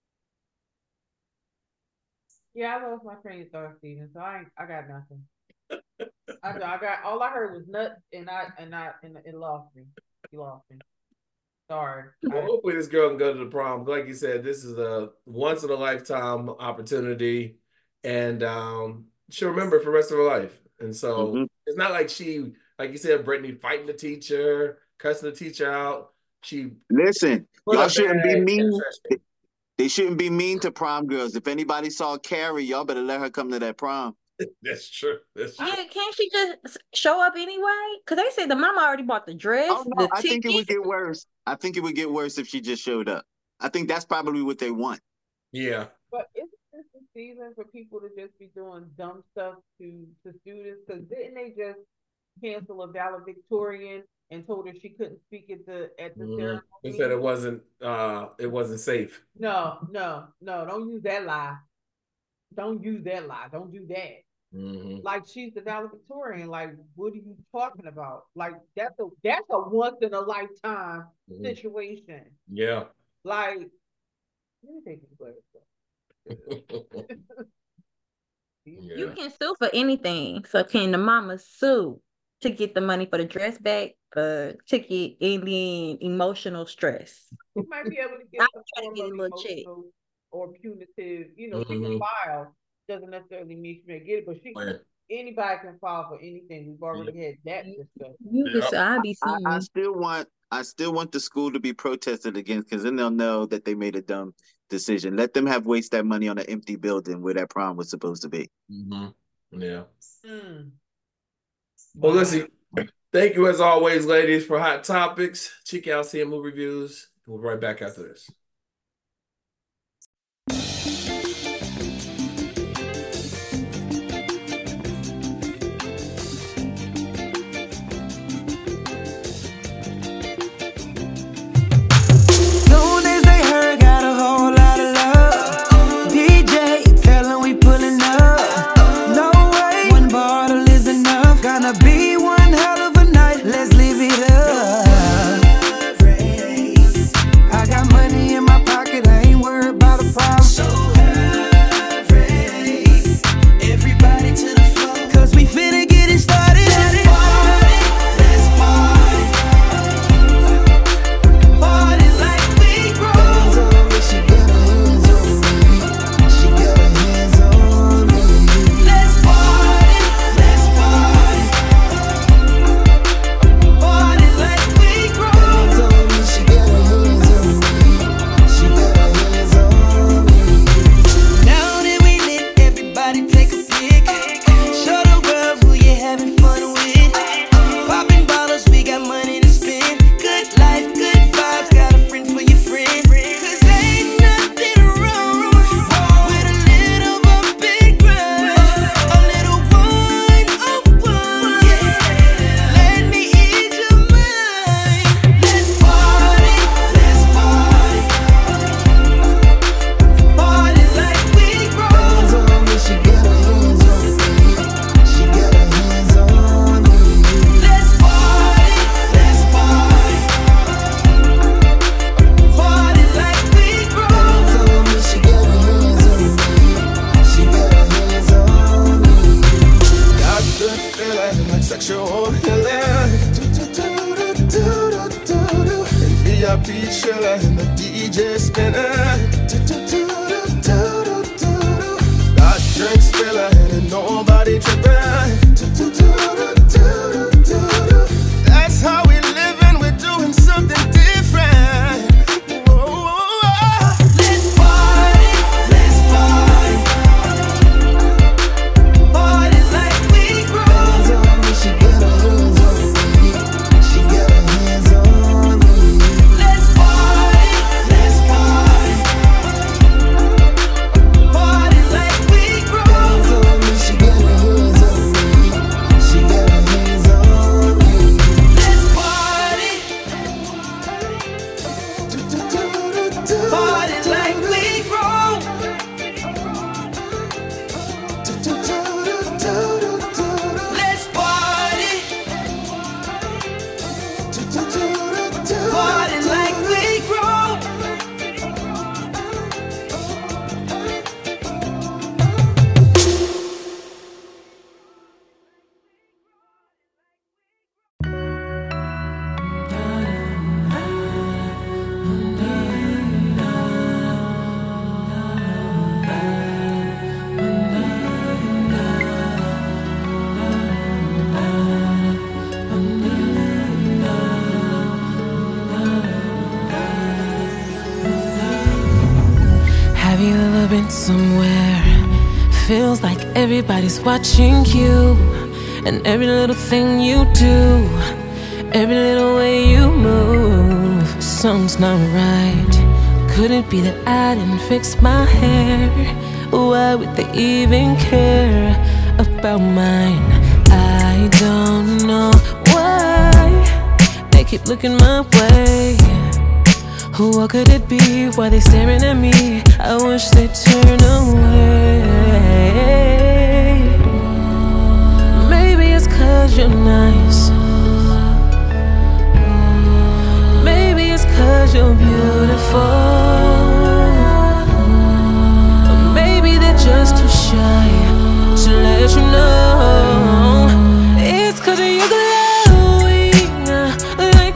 Yeah, I lost my train of thought, Steven. So I got nothing. I got all I heard was nuts, and it lost me. He lost me. Sorry. Well, hopefully this girl can go to the prom. Like you said, this is a once in a lifetime opportunity, and she'll remember it for the rest of her life. And so it's not like she, like you said, Brittany fighting the teacher, cussing the teacher out. Listen, y'all shouldn't be mean. They shouldn't be mean to prom girls. If anybody saw Carrie, y'all better let her come to that prom. That's true. That's true. Yeah, can't she just show up anyway? Because they say the mama already bought the dress. Oh, no, I think it would get worse. I think it would get worse if she just showed up. I think that's probably what they want. Yeah. But isn't this the season for people to just be doing dumb stuff to students? Because didn't they just cancel a valedictorian and told her she couldn't speak at the ceremony? They said it wasn't safe. No, don't use that lie. Don't use that lie. Don't do that. Like, she's the valedictorian. Like, what are you talking about? Like, that's a once in a lifetime situation. Yeah. Like, let me take this You can sue for anything. So can the mama sue to get the money for the dress back, for ticket, and then emotional stress? You might be able to get some form of emotional or punitive. You know, she can file. Doesn't necessarily mean she may get it, but anybody can file for anything. We've already had that discussion. I still want the school to be protested against, because then they'll know that they made a dumb decision. Let them have waste that money on an empty building where that prom was supposed to be. Yeah. Well, listen, thank you as always, ladies, for hot topics. Check out CM Movie Reviews. We'll be right back after this. feels like everybody's watching you, and every little thing you do, every little way you move. Something's not right. Could it be that I didn't fix my hair? Why would they even care about mine? I don't know why they keep looking my way. What could it be? Why they staring at me? I wish they'd turn away. Maybe it's 'cause you're nice. Maybe it's 'cause you're beautiful. Maybe they're just too shy to let you know. It's 'cause you're glowing like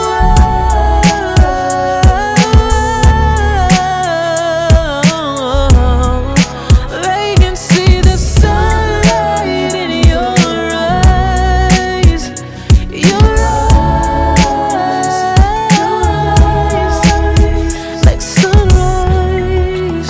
gold. They can see the sunlight in your eyes. Your eyes, like sunrise.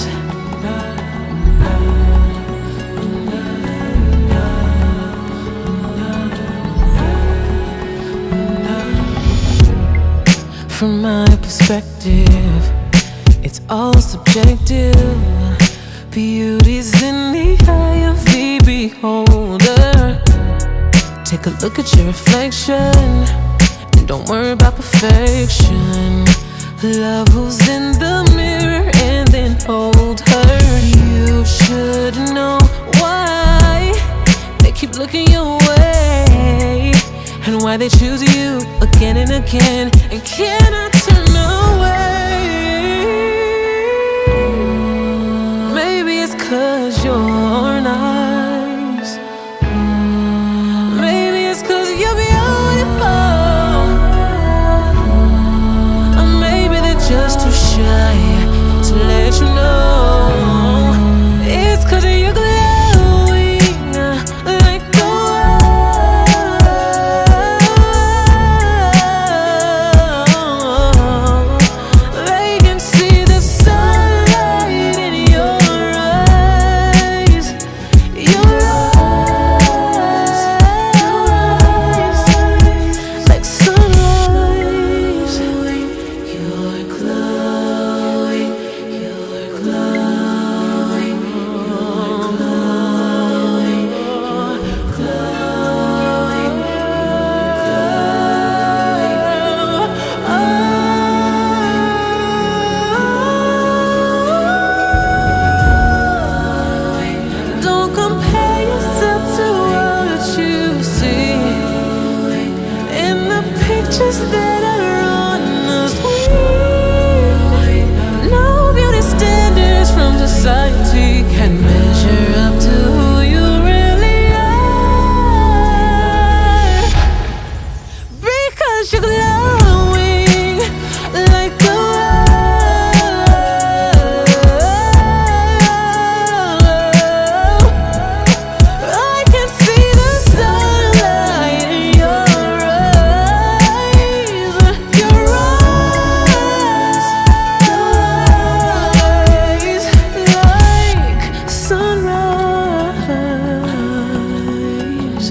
From my perspective, it's all subjective. Beauty's in the eye of the beholder. Take a look at your reflection, and don't worry about perfection. Love who's in the mirror and then hold her. You should know why they keep looking your way, and why they choose you again and again and cannot turn away. Maybe it's 'cause you're nice. Maybe it's 'cause you're beautiful. Or maybe they're just too shy to let you know. It's 'cause you're glowing like gold. They can see the sunlight in your eyes. Your eyes, like sunrise. You're glowing, you're glowing, you're glowing, you're glowing, Don't compare yourself to what you see in the pictures that are on the screen. No beauty standards from society can measure up to who you really are. Because you're glowing like gold. I can see the sunlight in your eyes. Your eyes, like sunrise.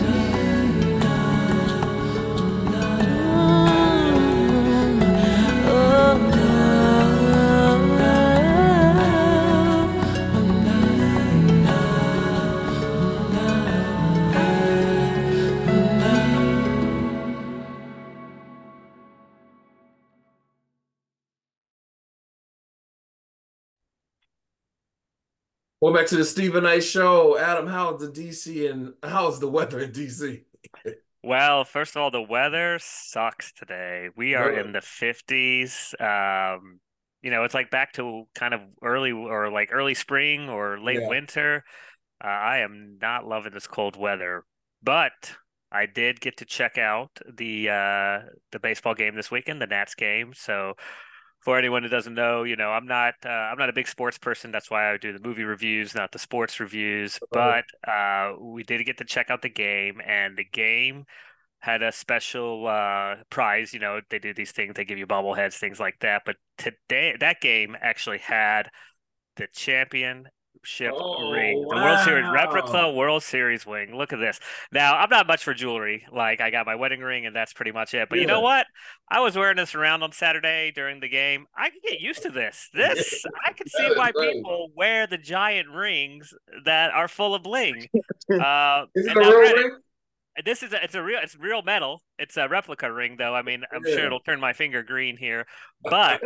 Welcome back to the Stephen Knight Show. Adam, how's the DC and how's the weather in DC? Well, first of all, the weather sucks today. We are Really? in the 50s. It's like back to kind of early spring or late Yeah. winter. I am not loving this cold weather, but I did get to check out the baseball game this weekend, the Nats game. So for anyone who doesn't know, I'm not a big sports person. That's why I do the movie reviews, not the sports reviews. But we did get to check out the game, and the game had a special prize. They do these things, they give you bobbleheads, things like that. But today, that game actually had the champion Championship ring, Oh, the World Series replica wow. World Series ring. Look at this. Now, I'm not much for jewelry. Like, I got my wedding ring, and that's pretty much it. But you know Yeah. what? I was wearing this around on Saturday during the game. I can get used to this. I can see That is why nice. people wear the giant rings that are full of bling. Is it And a now, real granted, ring? it's real metal. It's a replica ring, though. I mean, I'm sure Yeah. it'll turn my finger green here, but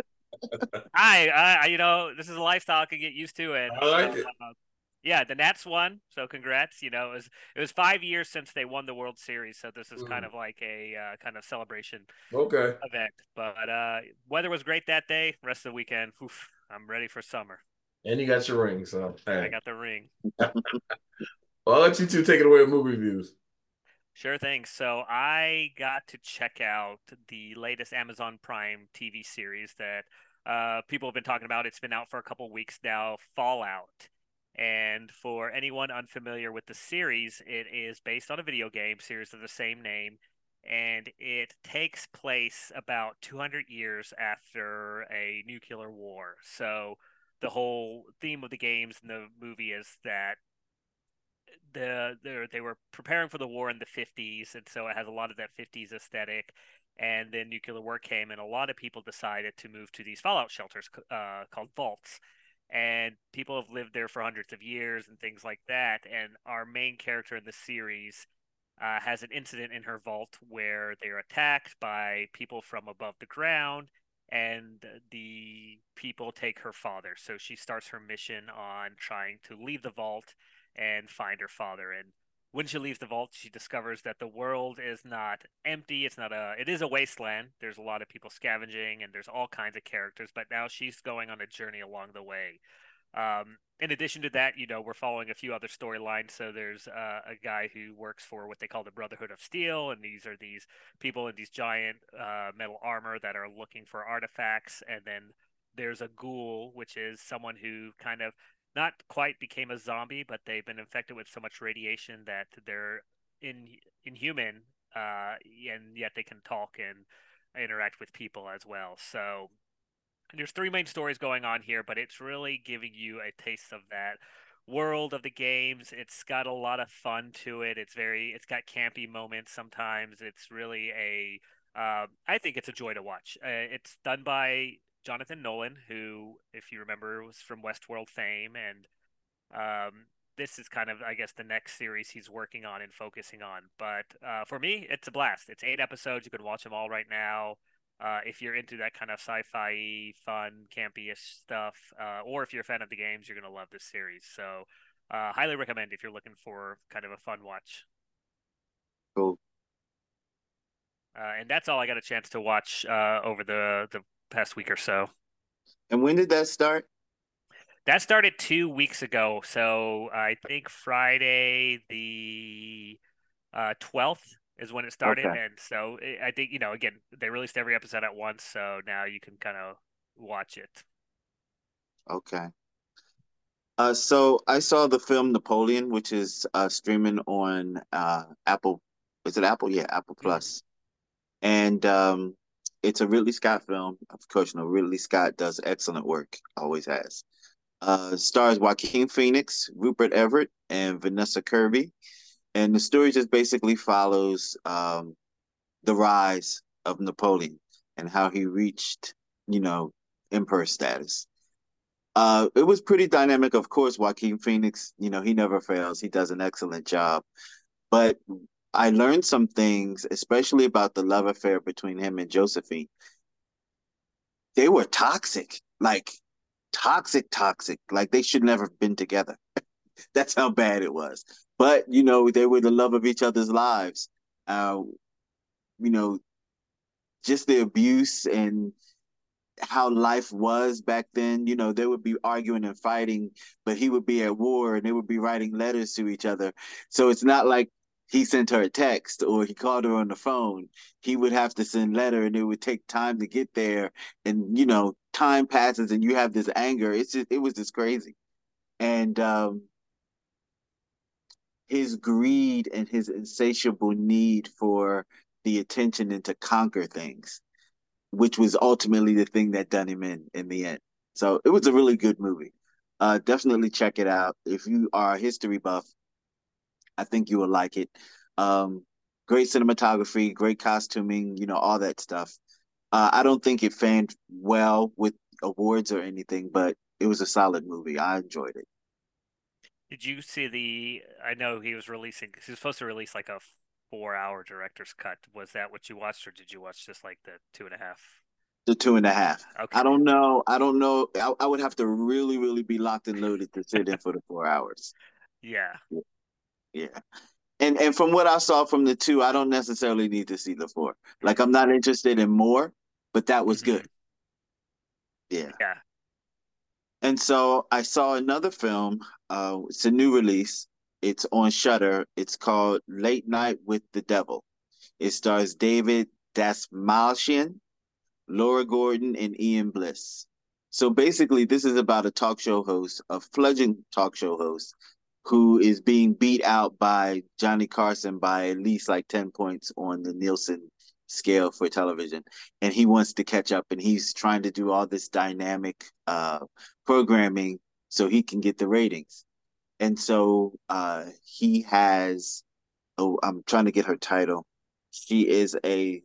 this is a lifestyle I could get used to, and I like it. yeah, the Nats won, so congrats. It was 5 years since they won the World Series, so this is kind of like a kind of celebration Okay. event. But weather was great that day. Rest of the weekend, oof, I'm ready for summer. And you got your ring, so I hey. got the ring. Well, I'll let you two take it away with movie reviews. Sure thing. So I got to check out the latest Amazon Prime TV series that people have been talking about. It's been out for a couple of weeks now, Fallout. And for anyone unfamiliar with the series, it is based on a video game series of the same name, and it takes place about 200 years after a nuclear war. So the whole theme of the games and the movie is that they were preparing for the war in the 50s, and so it has a lot of that 50s aesthetic. And then nuclear war came, and a lot of people decided to move to these fallout shelters called vaults. And people have lived there for hundreds of years and things like that. And our main character in the series has an incident in her vault where they are attacked by people from above the ground, and the people take her father. So she starts her mission on trying to leave the vault and find her father. And when she leaves the vault, she discovers that the world is not empty. It is a wasteland. There's a lot of people scavenging, and there's all kinds of characters, but now she's going on a journey along the way. In addition to that, we're following a few other storylines. So there's a guy who works for what they call the Brotherhood of Steel, and these are these people in these giant metal armor that are looking for artifacts. And then there's a ghoul, which is someone who kind of not quite became a zombie, but they've been infected with so much radiation that they're inhuman, and yet they can talk and interact with people as well. So there's three main stories going on here, but it's really giving you a taste of that world of the games. It's got a lot of fun to it. It's got campy moments sometimes. It's really I think it's a joy to watch. It's done by Jonathan Nolan, who, if you remember, was from Westworld fame, and this is kind of, I guess, the next series he's working on and focusing on. But for me, it's a blast. It's 8 episodes. You can watch them all right now. If you're into that kind of sci-fi, fun, campy-ish stuff, or if you're a fan of the games, you're going to love this series. So highly recommend if you're looking for kind of a fun watch. Cool. And that's all I got a chance to watch over the past week or so. And when did that start? That started 2 weeks ago. So I think Friday the 12th is when it started. Okay. And so I think, again, they released every episode at once. So now you can kind of watch it. Okay. So I saw the film Napoleon, which is streaming on Apple. Is it Apple? Yeah, Apple Plus. And it's a Ridley Scott film. Of course, Ridley Scott does excellent work, always has. Stars Joaquin Phoenix, Rupert Everett, and Vanessa Kirby. And the story just basically follows the rise of Napoleon and how he reached, emperor status. It was pretty dynamic. Of course, Joaquin Phoenix, he never fails. He does an excellent job. But I learned some things, especially about the love affair between him and Josephine. They were toxic, like toxic. Like they should never have been together. That's how bad it was. But, they were the love of each other's lives. Just the abuse and how life was back then. They would be arguing and fighting, but he would be at war and they would be writing letters to each other. So it's not like he sent her a text or he called her on the phone. He would have to send letter, and it would take time to get there. And, time passes and you have this anger. It was just crazy. And his greed and his insatiable need for the attention and to conquer things, which was ultimately the thing that done him in the end. So it was a really good movie. Definitely check it out. If you are a history buff, I think you will like it. Great cinematography, great costuming, all that stuff. I don't think it fanned well with awards or anything, but it was a solid movie. I enjoyed it. Did you see I know he was supposed to release like a 4-hour director's cut. Was that what you watched, or did you watch just like the 2.5? The 2.5. Okay. I don't know. I would have to really, really be locked and loaded to sit in for the 4 hours. Yeah. Yeah. And from what I saw from the 2, I don't necessarily need to see the 4. Like, I'm not interested in more, but that was good. Yeah. Yeah. And so I saw another film. It's a new release. It's on Shudder. It's called Late Night with the Devil. It stars David Dastmalchian, Laura Gordon, and Ian Bliss. So basically, this is about a talk show host, a fledgling talk show host, who is being beat out by Johnny Carson by at least like 10 points on the Nielsen scale for television. And he wants to catch up, and he's trying to do all this dynamic programming so he can get the ratings. And so he has, I'm trying to get her title. She is a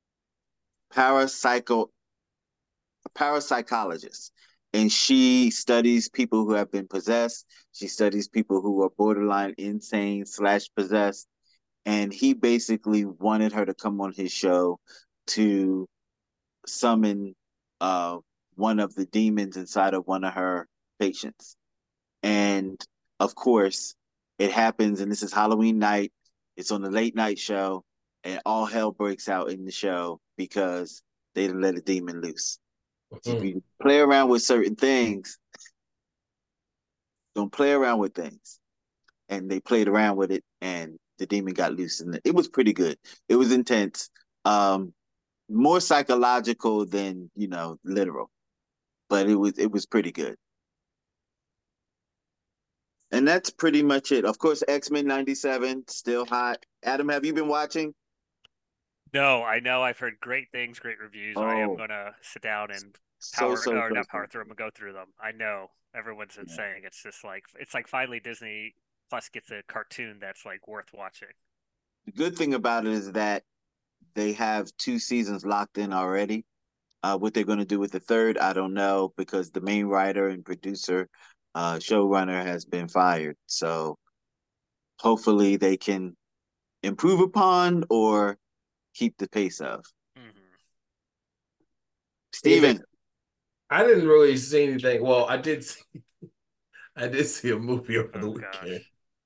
parapsychologist, and she studies people who have been possessed. She studies people who are borderline insane / possessed. And he basically wanted her to come on his show to summon one of the demons inside of one of her patients. And of course, it happens, and this is Halloween night. It's on the late night show, and all hell breaks out in the show because they didn't let a demon loose. If you play around with certain things, don't play around with things. And they played around with it, and the demon got loose. And it was pretty good. It was intense. More psychological than, literal. But it was pretty good. And that's pretty much it. Of course, X-Men 97, still hot. Adam, have you been watching? No, I know I've heard great things, great reviews. I am going to sit down and power through them and go through them. I know everyone's been saying it's like finally Disney Plus gets a cartoon that's like worth watching. The good thing about it is that they have 2 seasons locked in already. What they're going to do with the third, I don't know, because the main writer and producer, showrunner has been fired. So hopefully they can improve upon or keep the pace of. Steven. I didn't really see anything. Well, I did see a movie over the weekend.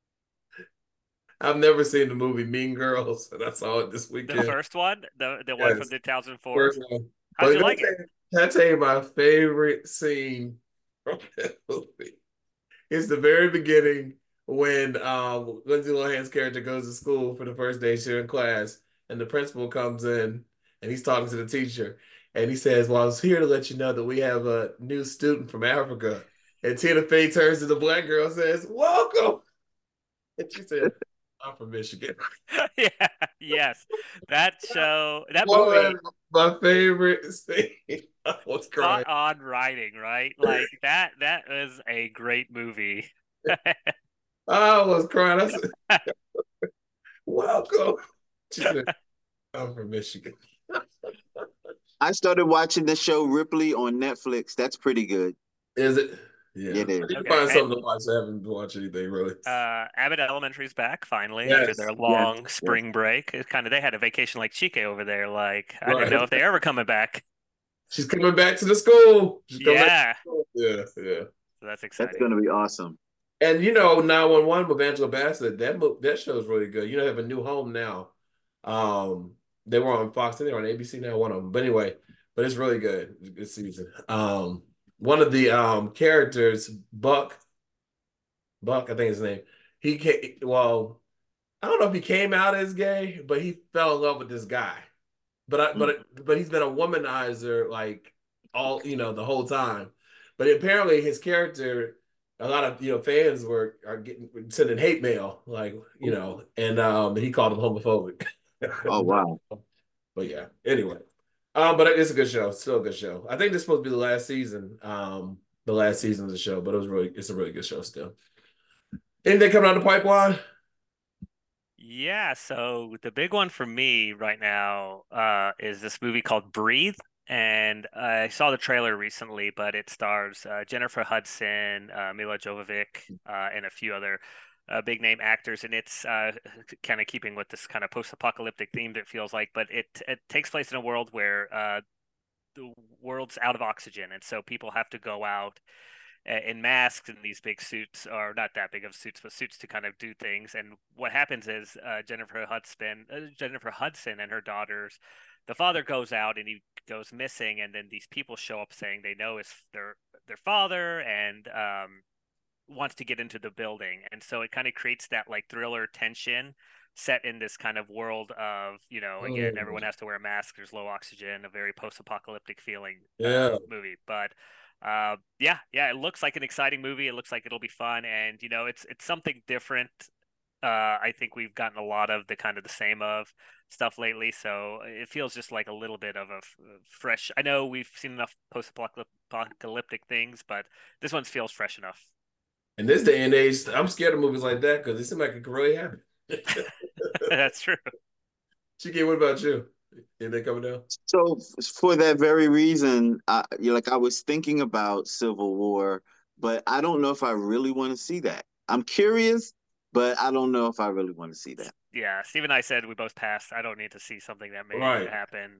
I've never seen the movie Mean Girls, and I saw it this weekend. The first one? The one from 2004? How'd you like it? Can I tell you my favorite scene from that movie? It's the very beginning when Lindsay Lohan's character goes to school for the first day she's in class, and the principal comes in, and he's talking to the teacher, and he says, well, I was here to let you know that we have a new student from Africa. And Tina Fey turns to the black girl and says, welcome. And she said, I'm from Michigan. Yeah, yes. That movie. My favorite scene. I was crying. On writing, right? Like that was a great movie. I was crying. I said, welcome. She said, I'm from Michigan. I started watching the show Ripley on Netflix. That's pretty good. Is it? Yeah. It is. You can find something to watch. I haven't watched anything really. Abbott Elementary's back finally after their long spring break. It's they had a vacation like Chike over there. Like I didn't know if they're ever coming back. She's coming back to the school. Yeah. So that's exciting. That's gonna be awesome. And 911 with Angela Bassett, that show is really good. They have a new home now. They were on Fox, and they're on ABC now, one of them. But anyway, it's really good. It's a good season. One of the characters, Buck, I think his name. He came. Well, I don't know if he came out as gay, but he fell in love with this guy. But he's been a womanizer like all the whole time. But apparently his character, a lot of fans are sending hate mail, and he called him homophobic. Oh wow! But anyway, but it's a good show. Still a good show. I think this is supposed to be the last season. the last season of the show, but it's a really good show still. Anything coming out of the pipeline? Yeah, so the big one for me right now is this movie called Breathe. And I saw the trailer recently, but it stars Jennifer Hudson, Mila Jovovich, and a few other big name actors. And it's kind of keeping with this kind of post-apocalyptic theme, it feels like. But it takes place in a world where the world's out of oxygen. And so people have to go out in masks in these big suits, or not that big of suits, but suits to kind of do things. And what happens is Jennifer Hudson and her daughters, the father goes out and he goes missing, and then these people show up saying they know it's their father and wants to get into the building. And so it kind of creates that like thriller tension set in this kind of world of, again, everyone has to wear a mask, there's low oxygen, a very post-apocalyptic feeling movie. But it looks like an exciting movie. It looks like it'll be fun, and it's something different. I think we've gotten a lot of the same of stuff lately, so it feels just like a little bit of a fresh. I know we've seen enough post-apocalyptic things, but this one feels fresh enough. In this day and age, I'm scared of movies like that because it seems like it could really happen. That's true. Chike, what about you? Anything coming down? So for that very reason, I was thinking about Civil War, but I don't know if I really want to see that. I'm curious, but I don't know if I really want to see that. Yeah, Steve and I said we both passed. I don't need to see something that may happen.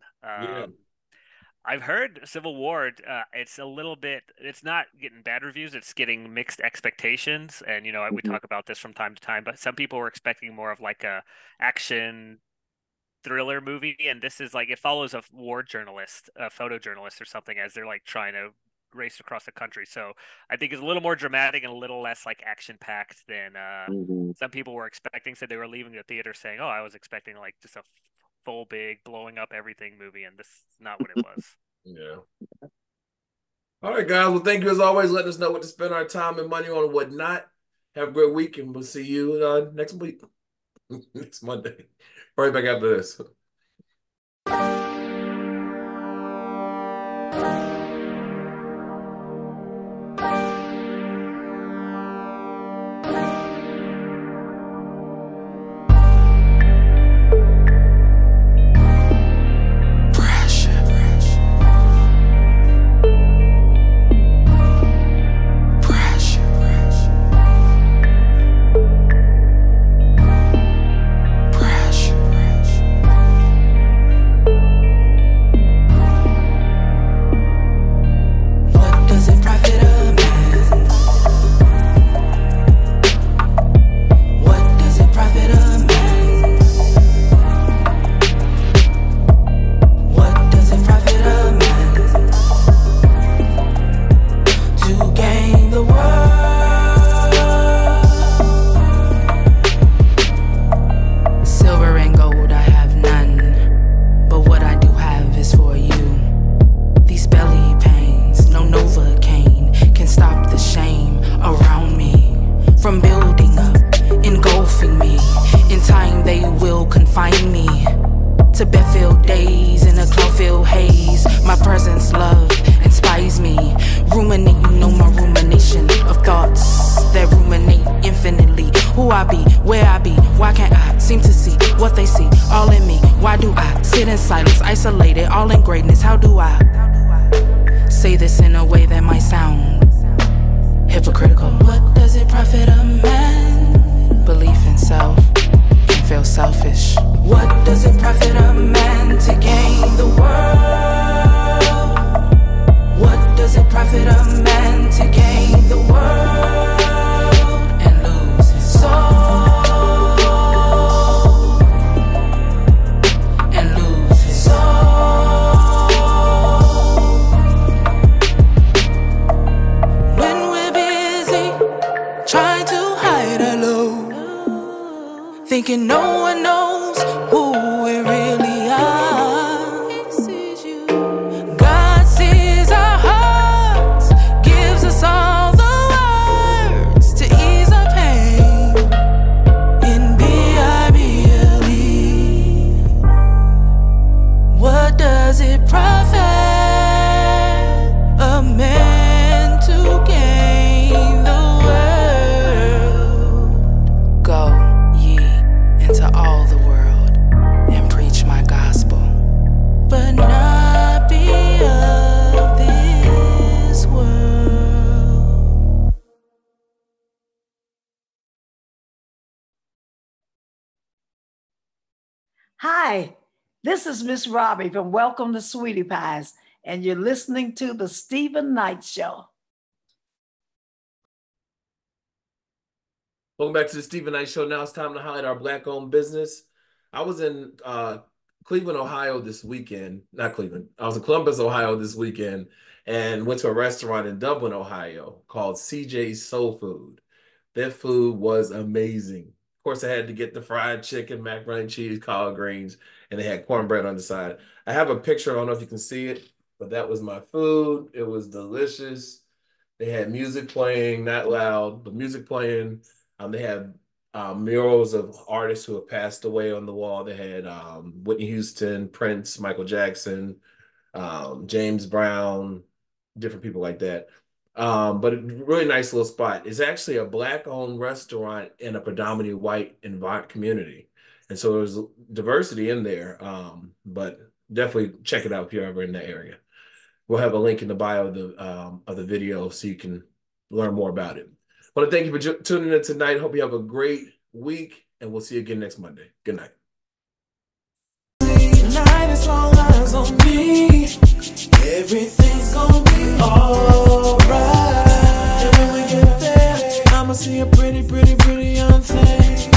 I've heard Civil War, it's a little bit, it's not getting bad reviews, it's getting mixed expectations. And, we talk about this from time to time, but some people were expecting more of like a action thriller movie. And this is like, it follows a war journalist, a photojournalist or something, as they're like trying to race across the country. So I think it's a little more dramatic and a little less like action packed than some people were expecting. Said they were leaving the theater saying, oh, I was expecting like just a full big blowing up everything movie, and this is not what it was. Yeah. All right, guys. Well, thank you as always. Letting us know what to spend our time and money on and whatnot. Have a great week, and we'll see you next week, next Monday. Right back after this. Thinking no one knows who we really are. God sees our hearts, gives us all the words to ease our pain in B-I-B-L-E. What does it profit a man to Hi, this is Miss Robbie from Welcome to Sweetie Pies, and you're listening to The Stephen Knight Show. Welcome back to the Stephen Knight Show. Now it's time to highlight our Black-owned business. I was in Cleveland, Ohio this weekend. Not Cleveland. I was in Columbus, Ohio this weekend and went to a restaurant in Dublin, Ohio called CJ's Soul Food. Their food was amazing. Of course, I had to get the fried chicken, macaroni and cheese, collard greens, and they had cornbread on the side. I have a picture. I don't know if you can see it, but that was my food. It was delicious. They had music playing, not loud, but music playing. They had murals of artists who have passed away on the wall. They had Whitney Houston, Prince, Michael Jackson, James Brown, different people like that. But a really nice little spot. It's actually a Black-owned restaurant in a predominantly white community. And so there's diversity in there. But definitely check it out if you're ever in that area. We'll have a link in the bio of the video so you can learn more about it. I want to thank you for tuning in tonight. Hope you have a great week, and we'll see you again next Monday. Good night. Tonight it's all eyes on me. Everything's gonna be alright. And when we get there, I'ma see a pretty young thing.